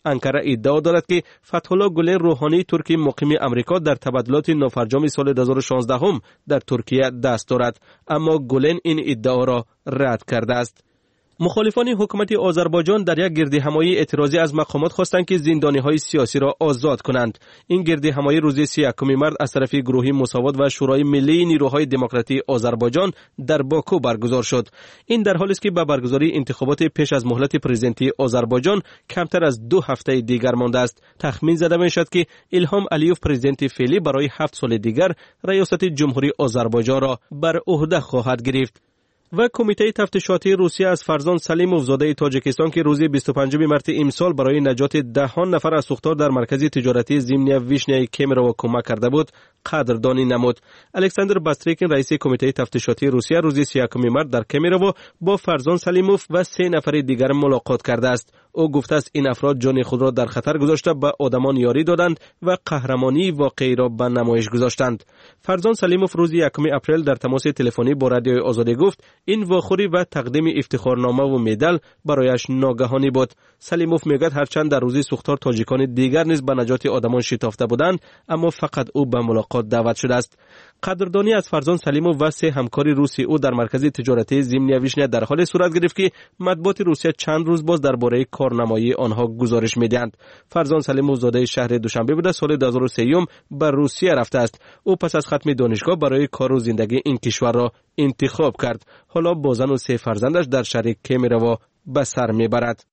انقره ادعا دارد که فتح‌الله گلن روحانی ترکی مقیم امریکا در تبادلات نافرجام سال دو هزار و شانزده هم در ترکیه دست دارد، اما گلن این ادعا را رد کرده است. مخالفان حکومت آذربایجان در یک گردهمایی اعتراضی از مقامات خواستند که زندانی‌های سیاسی را آزاد کنند. این گردهمایی روز سی و یکم مارس از طرف گروه مساوات و شورای ملی نیروهای دموکراتی آذربایجان در باکو برگزار شد. این در حالی است که به برگزاری انتخابات پیش از مهلت پرزیدنتی آذربایجان کمتر از دو هفته دیگر مانده است. تخمین زده می‌شود که ایلهام علیوف پرزیدنت فعلی برای هفت سال دیگر ریاست جمهوری آذربایجان را بر عهده خواهد گرفت. و کمیته تفتیشاتی روسیه از فرزان سلیموف زاده تاجیکستان که روز بیست و پنجم مارس امسال برای نجات دهان نفر از سوختار در مرکز تجارتی زیمنیا ویشنیای کمیرو کمک کرده بود قدردانی نمود. الکساندر باستریکین رئیس کمیته تفتیشاتی روسیه روز سی و یکم مارس در کمیرو با فرزان سلیموف و سه نفر دیگر ملاقات کرده است. او گفته است این افراد جان خود را در خطر گذاشته به آدمان یاری دادند و قهرمانی واقعی را به نمایش گذاشتند. فرزان سلیموف روز یکم اپریل در تماس تلفنی با رادیوی آزادی گفت این واخوری و تقدیم افتخارنامه و مدال برایش ناگهانی بود. سلیموف میگوید هرچند در روز سوختار تاجیکان دیگر نیز به نجات آدمان شتافته بودند، اما فقط او به ملاقات دعوت شده است. قدردانی از فرزان سلیموف و سه همکار روسی او در مرکز تجارتی زیمنیا ویشنیا در حال صورت گرفت که مطبوعات روسیه چند روز باز درباره کارنمایی آنها گزارش میدهند. فرزان سلیموف زاده شهر دوشنبه بوده، سال دو هزار و سه به روسیه رفته است. او پس از ختم دانشگاه برای کار و زندگی این کشور را انتخاب کرد. حالا با زن و سه فرزندش در شهر کمیرو به سر میبرد.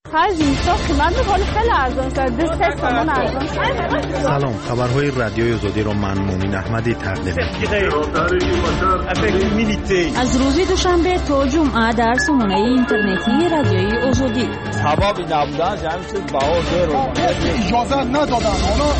سلام، خبرهای رادیوی آزادی را من مومن احمدی تقدیم می‌کنم. از روز دوشنبه تا جمعه در سامانه اینترنتی رادیوی آزادی. سبب نبودن جمعیت بهادر اجازه ندادن. حالا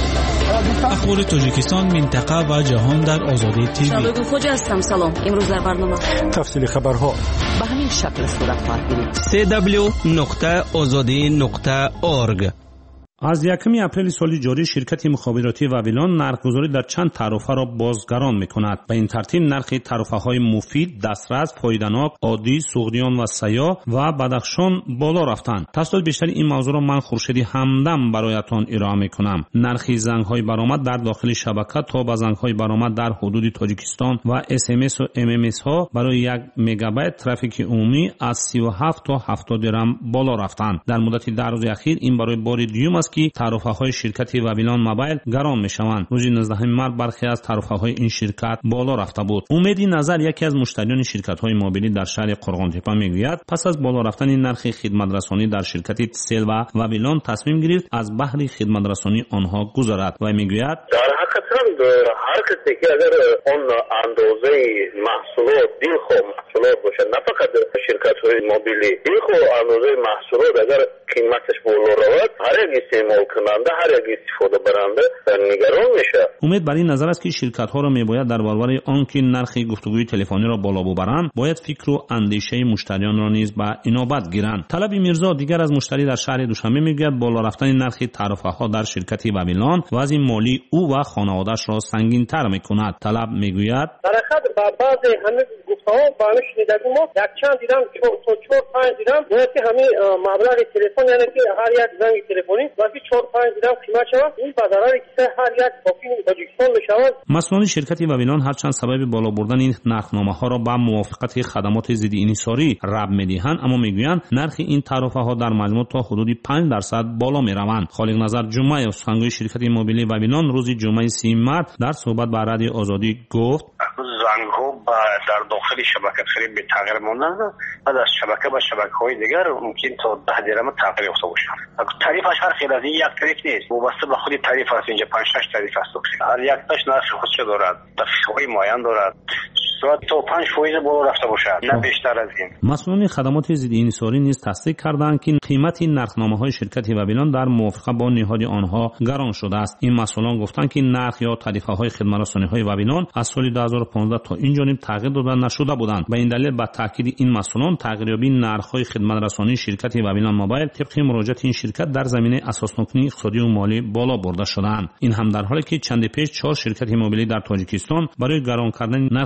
اخبار تاجیکستان، منطقه و جهان در آزادی تیوی. شالوگو خوجا هستم. سلام. امروز در برنامه تفصیل خبرها به همین شکل صورت خواهد گرفت. سی دبلیو نقطه آزادی نقطه اورگ. از یکم اپریل سال جاری شرکت مخابراتی واویلان نرخ‌گذاری در چند تعرفه را بازگران می‌کند. به این ترتیب نرخ تعرفه‌های مفید، دسترس، فایده‌ناک، عادی، سوغدیان و سیاه و بدخشان بالا رفتند. تفصیل بیشتر این موضوع را من خورشیدی همدم برایتان ارائه می‌کنم. نرخ زنگ‌های برآمد در داخل شبکه تا به زنگ‌های برآمد در حدود تاجیکستان و اس ام اس و ام ام اس ها برای یک مگابایت ترافیک عمومی از سی و هفت تا هفتاد درم بالا رفتند. در مدت ده روز اخیر این برای بار دوم است که تعرفه‌های شرکت واویلان موبایل گران می‌شوند. روز نوزدهم مارس برخی از تعرفه‌های این شرکت بالا رفته بود. امیدی نظر یکی از مشتریان شرکت‌های موبیلی در شهر قرغان‌تپه میگوید پس از بالا رفتن نرخ خدمت‌رسانی در شرکت تسل و واویلان تصمیم گرفت از بحر خدمت‌رسانی آنها گذرد و میگوید در حقیقت هر کسی که اگر اون اندازه محصولات دیخو محصولات باشه، نه فقط شرکت‌های موبیلی، دیخو اندازه محصولات اگر قیمتش بالا رود، هر یک استعمال کننده، هر یک استفاده برنده نگران میشه. امید بر این نظر است که شرکت‌ها را میباید در برابر آنکه نرخ گفتگوی تلفنی را بالا ببرند، باید فکر و اندیشه مشتریان را نیز به عنایت گیرند. طلب میرزا دیگر از مشتری در شهر دوشنبه میگوید بالا رفتن نرخ تعرفه‌ها در شرکت واویلان وضع مالی او و خانواده‌اش را سنگین‌تر میکند. طلب میگوید در حقیقت بعض همه گفته‌ها با همه شنیدگی ما یک چند دیدم چهار چهار پنج دیدم باید که همه مبلغ تلفن یعنی که هر یک زنگ تلفنی وقتی چهار پنج دیدم قیمت شود این به ضرر که هر یک باقی تاجیکستان بشود. مسئولان شرکت واویلان هرچند سبب بالا بردن این نرخنامه‌ها را به موافقت خدمات ضد انحصاری ربط می‌دهند، اما میگویند نرخ این تعرفه‌ها در مجموع تا حدود پنج درصد بالا می‌روند. خالق نظر جمعه سخنگوی شرکت موبیلی واویلان روز جمعه سی مارس در صحبت با رادیو آزادی گفت زنگ‌ها در داخل شبکه خیلی به تغییر ماندند. بعد از شبکه به شبکه‌های دیگر ممکن تا ده درم تغییر یافته باشد. تعریفش هر خیلی از این یک تعریف نیست، وابسته به خود تعریف است. اینجا پنج شش تعریف است. هر یک تاش نرخ خودش دارد، تفصیل‌های معین دارد. صورت تا پنج فایز بالا رفته باشد، نه بیشتر از این. مسئولان خدمات ضد انحصاری نیز تصدیق کردند که قیمت این نرخنامه‌های شرکت واویلان در موافقت با نهاد آنها گران شده است. این مسئولان گفتند که نرخ یا تعرفه‌های خدمت‌رسانی‌های واویلان از سال دو هزار و پانزده تا این جانب تغییر داده نشده بودند. به این دلیل با تاکید این مسئولان تغییریابی نرخ‌های خدمت‌رسانی شرکت واویلان موبایل طبق مراجعه این شرکت در زمینه اساسناکنی اقتصادی و مالی بالا برده شدند. این هم در حالی که چند پیش چهار شرکت موبیلی در تاجیکستان برای گران کردن نرخ گفتگو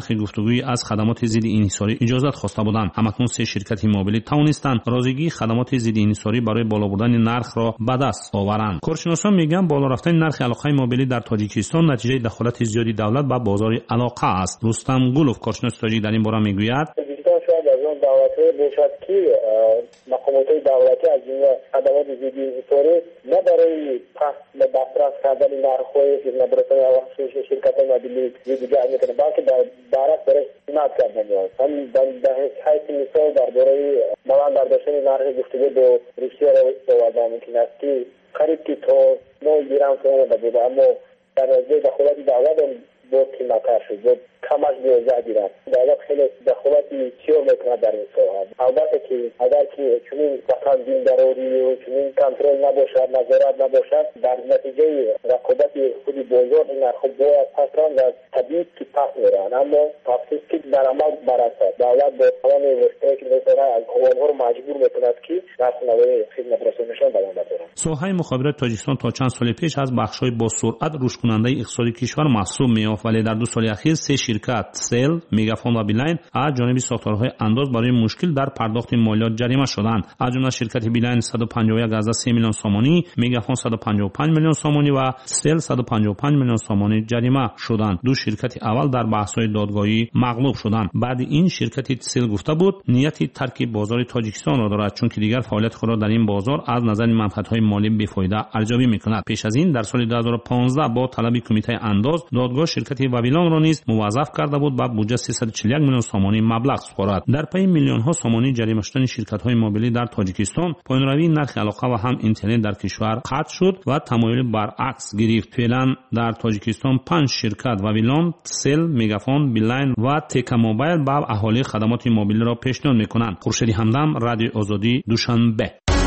گفتگویی از خدمات ضد انحصاری اجازت خواسته بودند. همکنون سه شرکت موبیلی توانستند رازیگی خدمات ضد انحصاری برای بالا بردن نرخ را به دست آورند. کارشناسان میگن بالا رفتن نرخ علاقه موبیلی در تاجیکستان نتیجه دخالت زیادی دولت به بازار علاقه است. رستم گلوف کارشناس تاجیک در این باره میگوید شاید از اون دولت‌های باشد که مقامات‌های دولتی از این خدمات ضد انحصاری نه برای پس به دسترس کردن نرخ‌های برسانی شرکت‌های موبیلی دیگر می‌کنه، بلکه در برعکس برای حمایت کردن است. هم در حیث مثال درباره بلند برداشتن نرخ گفتگو با روسیه را آوردن ممکن است که قریب که تا نه گرم اومده بود، اما در نتیجه دخالت دولت بود قیمت‌تر شد، بود کمش بیازده گیرم. دولت خیلی دخالتی چیار میکنه در این ساحه. البته که اگر که چنین وطن دین ضروری و چنین کنترل نباشد، نظارت نباشد، در نتیجه رقابت خود بازار این نرخ باید پس راند و طبیعی که پس میرن، اما افسوس که در عمل برعکس است. دولت با توان وسیله که میکنه از عوام‌ها رو مجبور میکند که نرخ نوای خدمت رسانیشان بلند باشند. ساحه مخابرات تاجیکستان تا چند سال پیش از بخش‌های با سرعت رشد کننده اقتصادی کشور محسوب می‌یافت، ولی در دو سال اخیر سه شرکت سل، میگافون و بیلاین از جانب ساختارهای انداز برای مشکل در پرداخت مالیات جریمه شدند. از جمله شرکت بیلاین صد و پنجاه و یک از سه میلیون سامانی، میگافون صد و پنجاه و پنج میلیون سامانی و سل صد و پنجاه و پنج میلیون سامانی جریمه شدند. دو شرکت اول در بحث‌های دادگاهی مغلوب شدند. بعد این شرکت سل گفته بود نیتی ترک بازار تاجیکستان را دارد، چون که دیگر فعالیت خود را در این بازار از نظر منفعت‌های مالی بی‌فایده ارزیابی می‌کند. پیش از این در سال دو هزار و پانزده با طلب کمیته انداز دادگاه شرکت وابیلون را نیز موظف کرده بود با بودجه سیصد و چهل و یک میلیون سامانی مبلغ سپارد. در پی میلیون ها سامانی جریمه شدن شرکت های موبیلی در تاجیکستان، پایین‌روی نرخ علاقه و هم اینترنت در کشور قطع شد و تمایل برعکس گرفت. فعلا در تاجیکستان پنج شرکت وابیلون، سل، میگافون، بیلاین و تکا موبایل به اهالی خدمات موبیلی را پیشنهاد میکنند. خورشید همدم، رادیو آزادی، دوشنبه.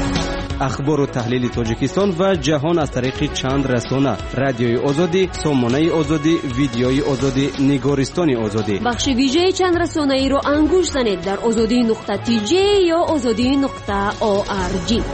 اخبار و تحلیل تاجیکستان و جهان از طریق چند رسانه: رادیوی آزادی، سامانه آزادی، ویدیوی آزادی، نگارستان آزادی. بخش ویژه چند رسانه ای رو انگوش زنید در آزادی نقطه تی جی یا آزادی نقطه او آر جی.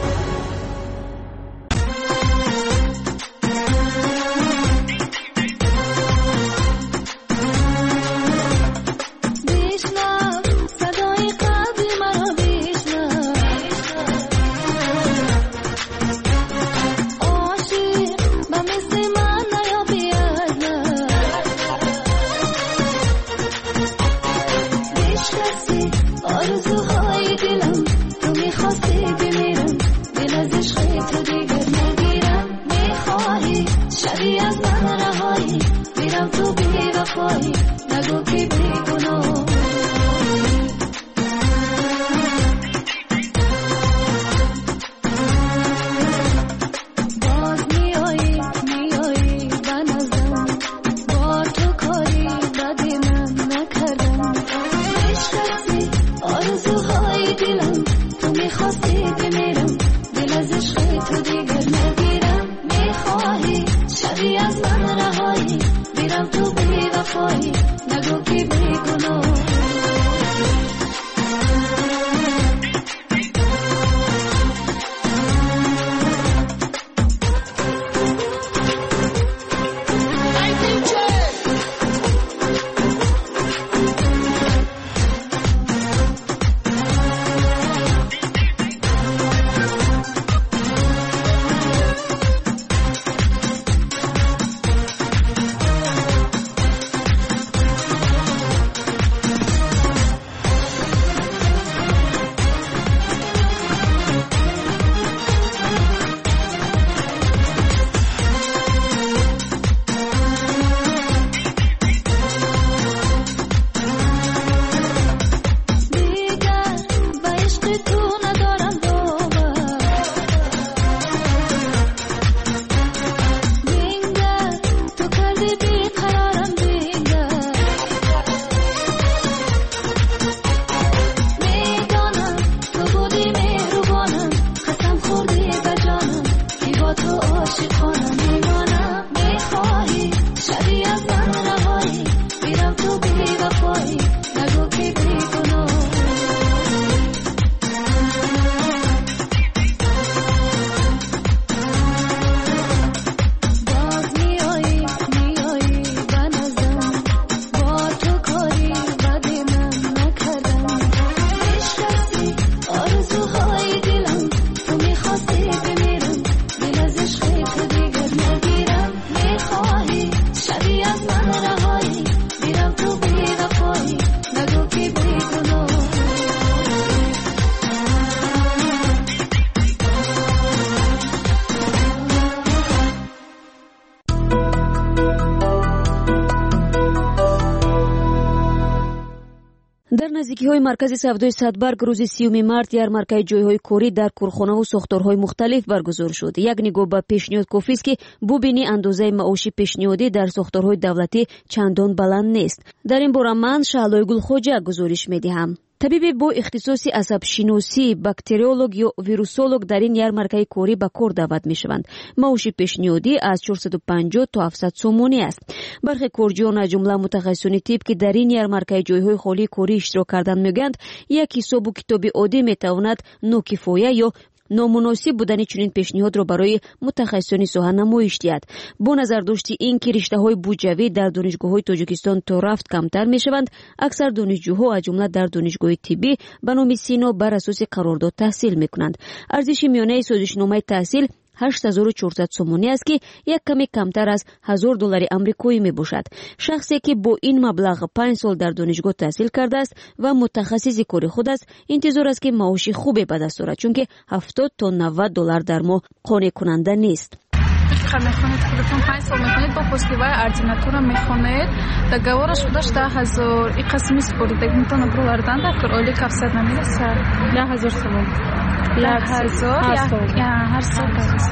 در نزدیکی‌های مرکز سودای صدبرگ روز سیوم مارت ярмаркаи ҷойҳои корӣ дар кӯрхонаву сохторҳои мухталиф баргузор шуд. Як нигоҳ ба пешниҳод кофист ки бубини андозаи маоши пешниҳодӣ дар сохторҳои давлатӣ чандон баланд нест. дар ин бора ман Шаҳлои Гулхоҷа гузориш медиҳам. табиби бо ихтисоси асабшиносӣ, бактериолог ё вирусолог дар ин ярмаркаи корӣ ба кор даъват мешаванд. маоши пешниҳодӣ аз чорсаду панҷоҳ то ҳафтсад сомонӣ аст. бархе корҷиён аз ҷумла мутахассисони тиб ки дар ин ярмаркаи ҷойҳои холии корӣ иштирок кардан мегӯянд, як ҳисобу китоби оддӣ метавонад нокифоя ё номуносиб будани чунин пешниҳодро барои мутахассисони соҳа намоиш диҳад. бо назардошти ин ки риштаҳои буҷавӣ дар донишгоҳҳои Тоҷикистон то рафт камтар мешаванд, аксар донишҷӯҳо аз ҷумла дар донишгоҳи тиббӣ ба номи Сино бар асоси қарордод таҳсил мекунанд. арзиши миёнаи созишномаи таҳсил ҳашт ҳазору чорсад сомонӣ аст ки як каме камтар аз ҳазор доллари амрикоӣ мебошад. шахсе ки бо ин маблағ панҷ сол дар донишгоҳ таҳсил кардааст ва мутахассиси кори худ аст, интизор аст ки маоши хубе ба даст орад, чунки ҳафтод то навад доллар дар моҳ қонеъкунанда нест. мехонед худатон панҷ сол мехонед, бо посливаи ординатура мехонед, договораш будаш да ҳазор и қасми споридек митона пулардан дар короли кафсад намерасад як ҳазор сомон як ҳазор ҳар сол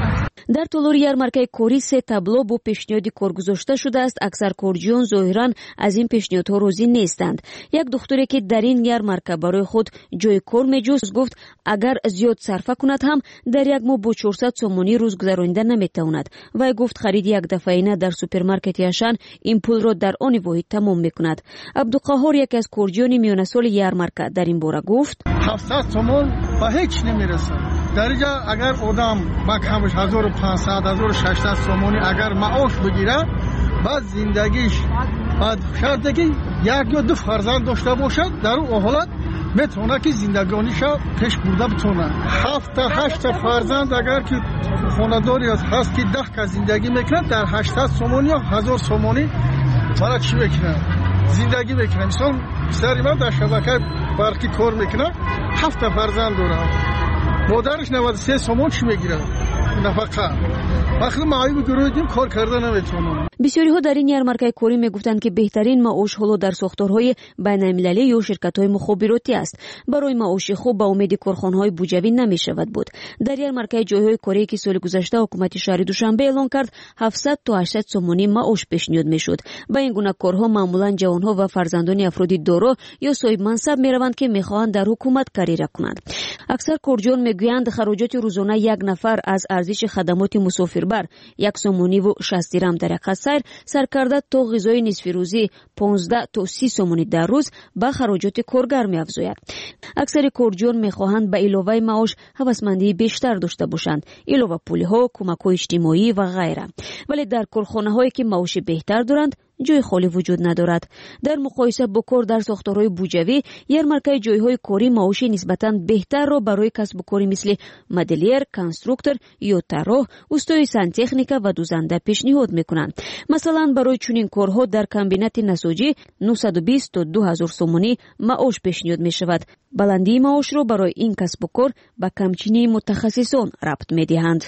дар толори ярмаркаи корӣ се табло бо пешниҳоди кор гузошта шудааст. аксар корҷиён зоҳиран аз ин пешниҳодҳо розӣ нестанд. як духтуре ки дар ин ярмарка барои худ ҷои кор меҷуст гуфт, агар зиёд сарфа кунад ҳам дар як моҳ бо чорсад сомонӣ рӯз гузаронида наметавонад. вай гуфт хариди як дафъаина дар супермаркети Ашан ин пулро дар они воҳид тамом мекунад. Абдуқаҳҳор яке аз корҷиёни миёнасоли ярмарка дар ин бора гуфт, ҳафтсад сомон ба ҳеҷ намерасад. дар инҷа агар одам ба камш ҳазору панҷсад ҳазору шашсад сомонӣ агар маош бигирад, баъд зиндагиш баъд шарте ки як ё ду фарзанд дошта бошад, дар он ҳолат метавонад ки зиндагониша пеш бурда битонад. ҳафта ҳашта фарзанд агар ки хонадори ҳаст ки даҳ ка зиндагӣ мекунад, дар ҳаштад сомонӣ ё ҳазор сомонӣ бара чӣ мекунад? зиндагӣ мекунад. мисол писари ман дар шабакаи барқӣ кор мекунад, ҳафта фарзанд дорад. модараш навад и се сомон чӣ мегирад? нафақа. вақти маъюби гурӯҳ кор карда наметавонад. бисёриҳо дар ин ярмаркаи корӣ мегуфтанд ки беҳтарин маош ҳоло дар сохторҳои байналмилалӣ ё ширкатҳои мухобиротӣ аст. барои маоши хуб ба умеди корхонаҳои буҷавӣ намешавад буд. дар ярмаркаи ҷойҳои корӣ ки соли гузашта ҳукумати шаҳри Душанбе эълон кард, ҳафтсад то ҳаштсад сомонӣ маош пешниҳод мешуд. ба ин гуна корҳо маъмулан ҷавонҳо ва фарзандони афроди доро ё соҳибмансаб мераванд ки мехоҳанд дар ҳукумат карьера кунанд. аксар корҷиён мегӯянд хароҷоти рӯзона як нафар аз арзиши хадамоти мусофирбар як сомониву шаст дирам дар як сайр сар карда то ғизои нисфирӯзӣ понздаҳ то си сомонӣ дар рӯз ба хароҷоти коргар меафзояд. аксари корҷиён мехоҳанд ба иловаи маош ҳавасмандии бештар дошта бошанд, илова пулиҳо, кӯмакҳои иҷтимоӣ ва ғайра. вале дар корхонаҳое ки маоши беҳтар доранд, ҷои холӣ вуҷуд надорад. дар муқоиса бо кор дар сохторҳои буҷавӣ, ярмаркаи ҷойҳои корӣ маоши нисбатан беҳтарро барои касбу кори мисли модельер, конструктор ё тарроҳ, устои сантехника ва дузанда пешниҳод мекунанд. масалан, барои чунин корҳо дар комбинати насоҷӣ нӯҳсаду бист то ду ҳазор сомонӣ маош пешниҳод мешавад. баландии маошро барои ин касбу кор ба камчини мутахассисон рабт медиҳанд.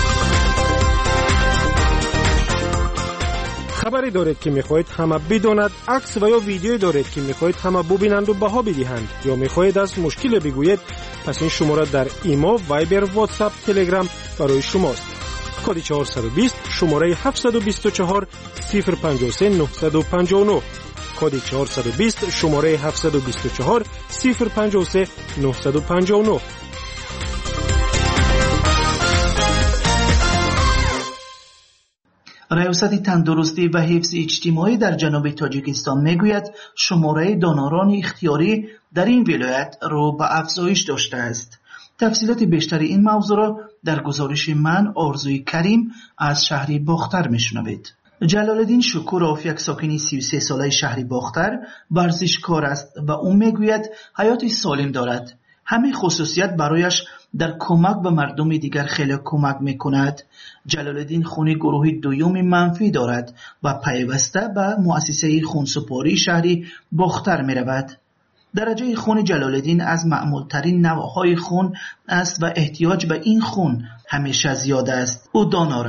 хабаре доред ки мехоҳед ҳама бидонад, акс ва ё видеое доред ки мехоҳед ҳама бубинанду баҳо бидиҳанд ё мехоҳед аз мушкиле бигӯед, пас ин шумора дар имо, вайбер, вотсап, телеграм барои шумост. коди чаҳорсаду бист шумораи ҳафтсаду бисту чаҳор сифр панҷоҳ се нӯҳсаду панҷоҳ нӯҳ коди чаҳорсаду бист шумораи ҳафтсаду бисту чаҳор сифр панҷоҳ се нӯҳсаду панҷоҳ нӯҳ. риёсати тандурустӣ ва ҳифзи иҷтимоӣ дар ҷануби Тоҷикистон мегӯяд шумораи донорони ихтиёрӣ дар ин вилоят рӯ ба афзоиш доштааст. тафсилоти бештари ин мавзӯъро дар гузориши ман Орзуи Карим аз шаҳри Бохтар мешунавед. ҷалолиддин Шукуров, як сокини си و سه солаи шаҳри Бохтар, варзишкор аст ва ӯ мегӯяд ҳаёти солим дорад. ҳамин хусусият барояш дар кӯмак ба мардуми дигар хеле кӯмак мекунад. ҷалолиддин хуни гурӯҳи дуюми манфӣ дорад ва пайваста ба муассисаи хунсупории шаҳри Бохтар меравад. дараҷаи хуни ҷалолиддин аз маъмултарин навъҳои хун аст ва эҳтиёҷ ба ин хун ҳамеша зиёда аст. ӯ донор аст.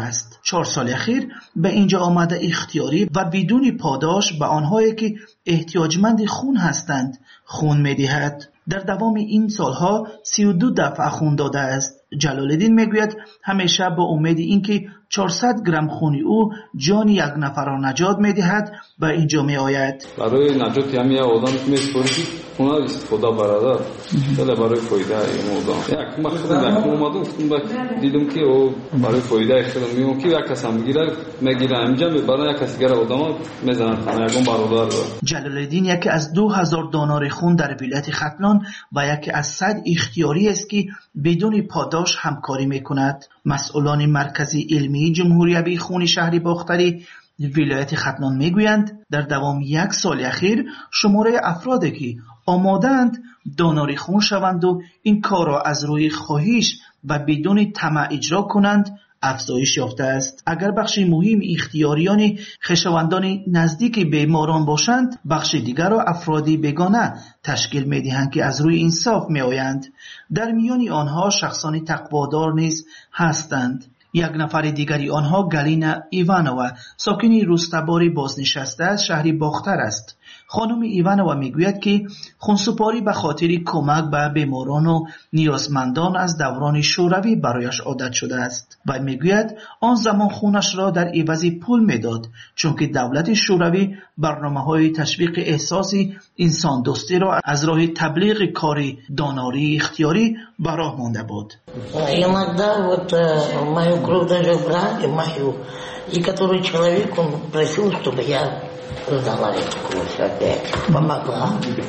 چهار سال اخیر به اینجا آمده اختیاری و بدون پاداش به آنهایی که احتیاجمند خون هستند خون می‌دهد. در دوام این سالها سی و دو دفعه خون داده است. جلال الدین میگوید همیشه با امید اینکه چهارصد گرم خون او جان یک نفر را نجات میدهد و اینجا می آید. برای نجات همین آدم که میسپرید خون را استفاده برادر دل برای فایده این آدم یک مخصوصا یک اومدم گفتم دیدم که او برای فایده خودم میون که یک کس هم بگیره میگیره اینجا برای یک کس دیگر آدم میزنن خانه یکم برادر. جلال الدین یکی از دو هزار دانار خون در ولایت ختلان و یکی از صد اختیاری است که بدون پاداش همکاری میکند. مسئولان مرکزی علمی جمهوری خون شهری باختری ولایت ختلان میگویند در دوام یک سال اخیر شماره افرادی که آمادند داناری خون شوند و این کار را از روی خواهش و بدون طمع اجرا کنند افزایش یافته است. اگر بخش مهم اختیاریان خویشاوندان نزدیک بیماران باشند، بخش دیگر را افرادی بیگانه تشکیل می‌دهند که از روی انصاف می‌آیند. در میان آنها شخصان تقوادار نیز هستند. یک نفر دیگری آنها گالینا ایوانووا ساکن روستاباری بازنشسته از شهری باختر است. خانم ایوانووا میگوید که خونسپاری به خاطر کمک به بیماران و نیازمندان از دوران شوروی برایش عادت شده است و میگوید آن زمان خونش را در عوض پول میداد چون که دولت شوروی برنامه‌های تشویق احساس انسان دوستی را از راه تبلیغ کار داناری اختیاری به راه مانده بود. Иногда вот мою кровь даже брали, мою, и который человек, он просил, чтобы я сдала эту кровь опять, помогла.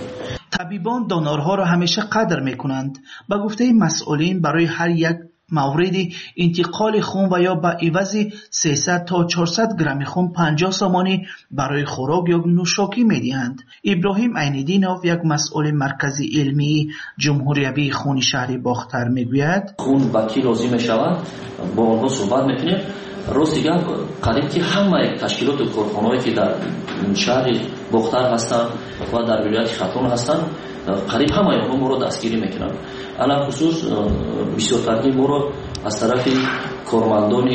طبیبان دانارها را همیشه قدر میکنند. به گفته مسئولین برای هر یک مورد انتقال خون و یا به عوض سیصد تا چهارصد گرم خون پنجاه سامانی برای خوراک یا نوشاکی میدهند. ابراهیم عین‌الدینوف یک مسئول مرکزی علمی جمهوری خون شهری باختر میگوید خون با کی لازم میشود با آنها صحبت میکنیم. راست دیگر قریب که همه تشکیلات و کارخانه‌ای که در شهر باختر هستند و در ولایت ختلان هستند قریب همه آنها ما را دستگیری میکنند. علاوه خصوص بسیار ترکی ما را از طرف کارمندان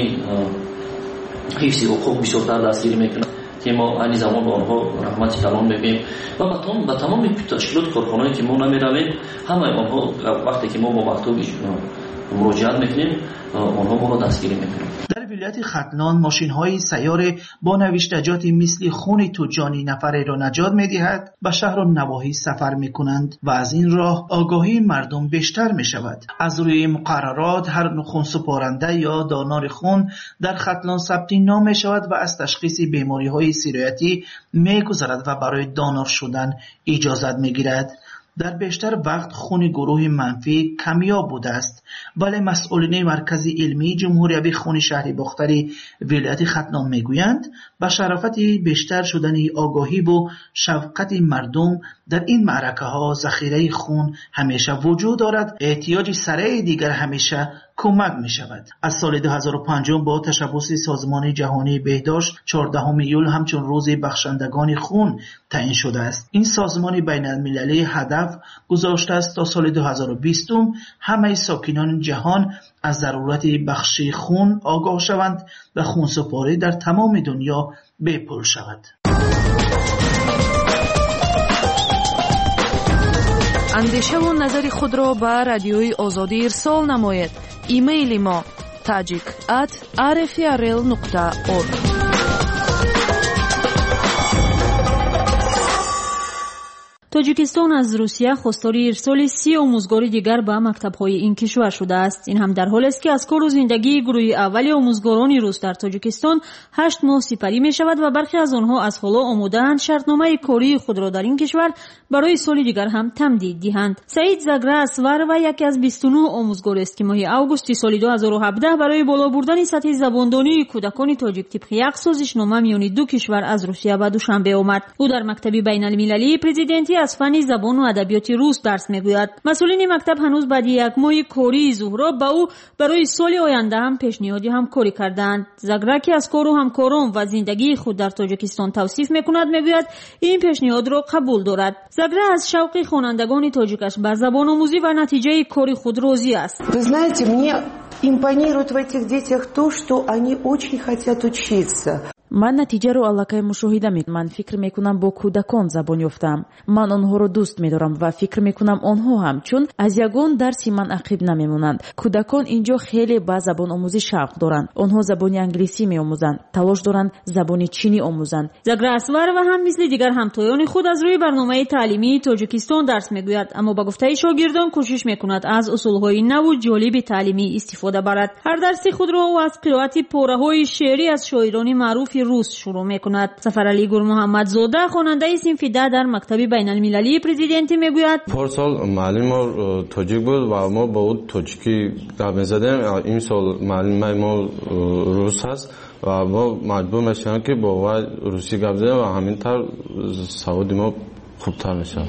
حفظ حقوق بسیار تر دستگیری میکنند که ما این زمان به آنها رحمت کلام میگیم و با تمام تشکیلات کارخانه‌ای که ما نمیرویم همه آنها وقتی که ما با مکتوب مراجعت میکنیم آنها ما را دستگیری میکنند. در ولایت ختلان ماشین‌های سیاره با نوشتجاتی مثل خون تو جانی نفری را نجات می‌دهد و شهر و نواحی سفر می‌کنند و از این راه آگاهی مردم بیشتر می‌شود. از روی مقررات هر خون سپارنده یا دانار خون در ختلان ثبت نام می‌شود و از تشخیص بیماری‌های سیرایتی می‌گذرد و برای دانار شدن اجازت می‌گیرد. در بیشتر وقت خون گروه منفی کمیاب بوده است ولی مسئولین مرکزی علمی جمهوری خون شهری باختری ولایت ختلان میگویند با شرافت بیشتر شدن آگاهی و شفقت مردم در این معرکه ها ذخیره خون همیشه وجود دارد. احتیاج سریع دیگر همیشه کمک می شود. از سال دو هزار و پنج با تشبث سازمان جهانی بهداشت چهاردهم ایول همچون روز بخشندگان خون تعیین شده است. این سازمان بین المللی هدف گذاشته است تا سال دو هزار و بیست همه ساکنان جهان از ضرورت بخش خون آگاه شوند و خونسپاری در تمام دنیا بپول شود. اندیشه و نظر خود را به رادیوی آزادی ارسال نماید. ایمیل ما tajik at r f r l nokta org. تاجیکستان از روسیه خواستار ارسال سی آموزگار دیگر به مکتب‌های این کشور شده است. این هم در حالی است که از کار و زندگی گروه اول آموزگاران روس در تاجیکستان هشت ماه سپری می شود و برخی از آنها از حالا آماده‌اند شرطنامه کاری خود را در این کشور برای سال دیگر هم تمدید دهند. سعید زگره اسور و یکی از بیست و نه آموزگار است که ماه آگوست سال دو هزار و هفده برای بالا بردن سطح زباندانی کودکان تاجیک طبق یک سازشنامه میان دو کشور از روسیه به دوشنبه آمد. او در مکتب بین‌المللی پرزیدنتی از فن زبان و ادبیات روس درس میگوید. مسئولین مکتب هنوز بعد یک ماه کاری زهرا به او برای سال آینده هم پیشنهادی همکاری کردند. زاگرا که از کار و همکاران و زندگی خود در تاجیکستان توصیف میکند میگوید این پیشنهاد را قبول دارد. زاگرا از شوق خوانندگان تاجیکش به زبان آموزی و نتیجه کار خود راضی است. Вы знаете, мне импонирует в этих детях то, что они очень хотят учиться. من نتیجه رو الکی مشاهده می من فکر میکنم با کودکان زبان یافتم. من آنها رو دوست میدارم و فکر میکنم آنها هم، چون از یگان درسی من عقب نمیمونند. کودکان اینجا خیلی با زبان آموزی شوق دارند. آنها زبان انگلیسی میآموزند، تلاش دارند زبان چینی آموزند. زاگرا اسوار و هم مثل دیگر همتایان خود از روی برنامه تعلیمی تاجیکستان درس میگوید، اما با گفته شاگردان کوشش میکند از اصولهای نو و جالب تعلیمی استفاده برد. هر درسی خود را از قرائت پاره‌های شعری از شاعران معروف روس شروع میکند. سفرعلی گل محمد زاده خواننده صنف ده در مکتب بین المللی پرزیدنتی میگوید پارسال معلم ما تاجیک بود و ما با او تاجیکی گپ میزدیم. این سال معلم ما روس هست و ما مجبور میشیم که با او روسی گپ بزنیم و همینطور سواد ما خوبتر میشه.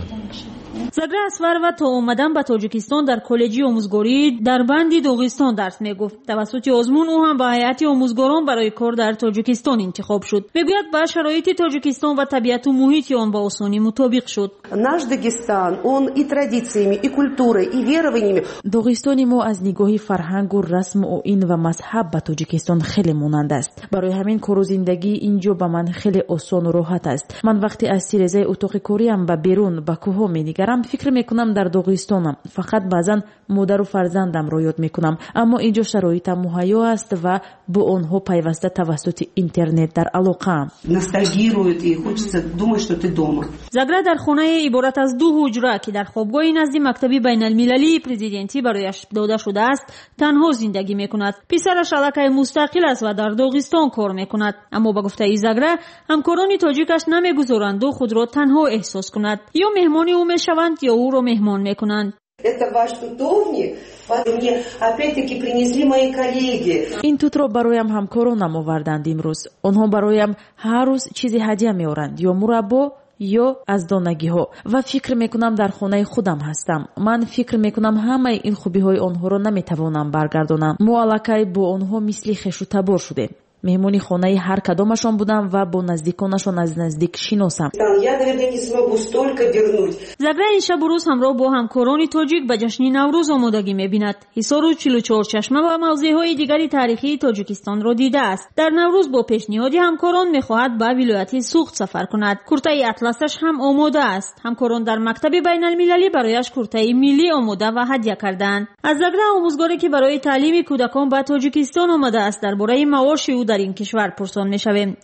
زاگرا اسوار و تا اومدن به تاجیکستان در کالج آموزگاری در بند داغستان درس میگفت. توسط آزمون او هم به هیئت آموزگاران برای کار در تاجیکستان انتخاب شد. میگوید با شرایط تاجیکستان و طبیعت و محیط آن با آسانی مطابق شد. Наш Дагестан, он и традициями, и культурой, и верованиями. داغستان ما از نگاه فرهنگ و رسم و این و مذهب به تاجیکستان خیلی مانند است. برای همین کار و زندگی اینجا به من خیلی آسان و راحت است. من وقتی از تیرزه اتاق کاریم به بیرون به کوه می‌نگرم فکر میکنم در داغستانم. فقط بعضا مادر و فرزندم را یاد میکنم، اما اینجا شرایط مهیا است و با آنها پیوسته توسط اینترنت در علاقه. Ностальгирует и хочется думать, что ты дома. زاگرا در خانه عبارت از دو حجره که در خوابگاه نزد مکتب بین المللی پرزیدنتی برایش داده شده است تنها زندگی میکند. پسرش الکی مستقل است و در داغستان کار میکند، اما با گفته زاگرا همکاران تاجیکش نمیگذارند و خود را تنها احساس کند. یا مهمان او میشوند یا او را مهمان میکنند. Это ваш тутовник. Мне опять-таки принесли мои коллеги. این توت را برایم همکارانم آوردند امروز. آنها برایم هر روز چیزی هدیه میارند، یا مربا یا از دانگی ها، و فکر میکنم در خانه خودم هستم. من فکر میکنم همه این خوبی های آنها را نمیتوانم برگردانم. ما الکی با آنها مثل خویش و تبار شدیم. مهمونی خانه هر کدامشان بودم و با نزدیکانشان از نزدیک شناسم. زاگرا این شب و روز همراه با همکاران تاجیک به جشن نوروز آمادگی می‌بیند. حصار و چهل و چهار چشمه و موضع‌های دیگری تاریخی تاجیکستان را دیده است. در نوروز با پیشنهاد همکاران می‌خواهد به ولایت سوخت سفر کند. کرته اطلسش هم آماده است. همکاران در مکتب بین المللی برایش کرته ملی آماده و هدیه کردند. از زاگرا آموزگاری که برای تعلیم کودکان به تاجیکستان آمده است درباره معاش او در این کشور پرسان می‌شویم.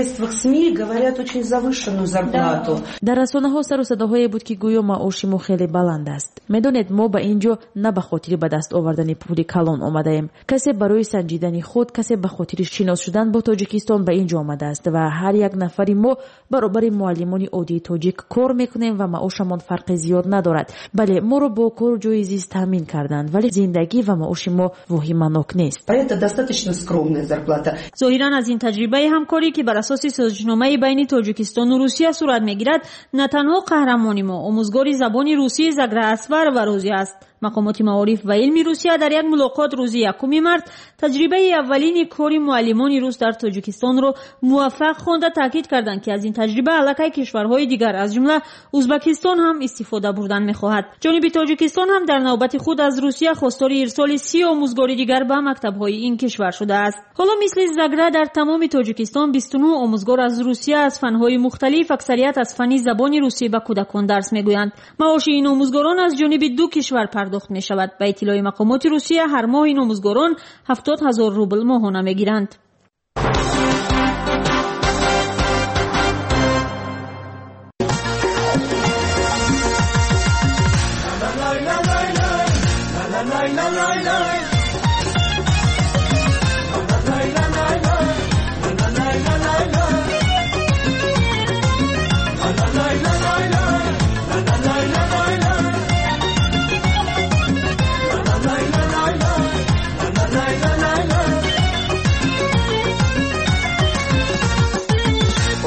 در رسانه‌ها سر و صداهایی بود که گویا معاش ما خیلی بلند است. میدونید ما به اینجا نه به خاطر به دست آوردن پول کلان آمده‌ایم. کسی برای سنجیدن خود، کسی به خاطر شناس شدن با تاجیکستان به اینجا آمده است و هر یک نفری ما برابر معلمان عادی تاجیک کار میکنیم و معاشمان فرق زیاد ندارد. بله، ما رو با کار جای زیست تامین کردند، ولی زندگی و معاش ما وحیمانک نیست. ظاهراً از این تجربه همکاری که بر اساس سازشنامه بین تاجیکستان و روسیه صورت میگیرد، نه تنها قهرمانی ما آموزگار زبان روسی زاگرا اسوار و روزی است. مقامات معارف و علمی روسیه در یک ملاقات روز یکم مارس تجربه اولین کار معلمان روس در تاجیکستان را موفق خوانده تاکید کردند که از این تجربه علاقه کشورهای دیگر از جمله ازبکستان هم استفاده بردن می‌خواهد. جانب تاجیکستان هم در نوبت خود از روسیه خواستار ارسال سی آموزگار دیگر به مکتب‌های این کشور شده است. حالا مثل زاگرا در تمام تاجیکستان بیست و نه آموزگار از روسیه از فن‌های مختلف اکثریت از فن زبان روسی به کودکان درس می‌گویند. معاش این آموزگاران از جانب دو کشور پرداخت می شود. به اطلاع مقامات روسیه هر ماه این آموزگاران هفتاد هزار روبل ماهانه می گیرند.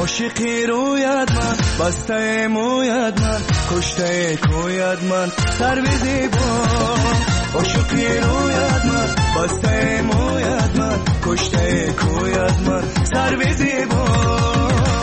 عاشقی رویت من بسته مویت من کشته کویت من سر به زیبان عاشقی رویت من بسته مویت من کشته کویت من سر به زیبان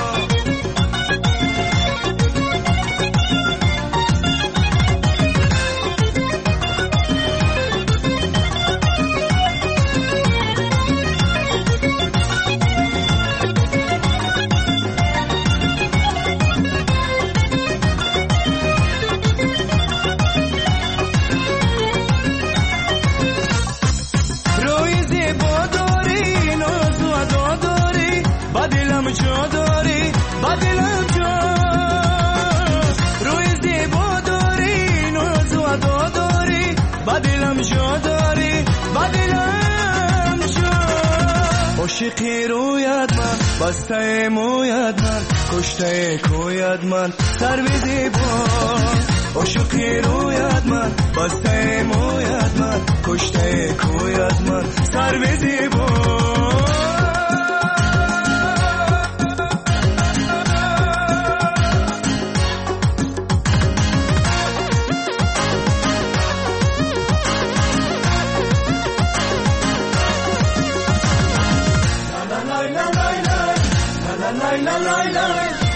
جا داری بدلم جا روی زیبا داری ناز و ادا داری بدلم جا داری بدلم جا عاشقی رویت من بسته مویت من کشته کویت من سر به زیبان عاشقی رویت من بسته مویت من کشته کویت من سر به زیبان la la la la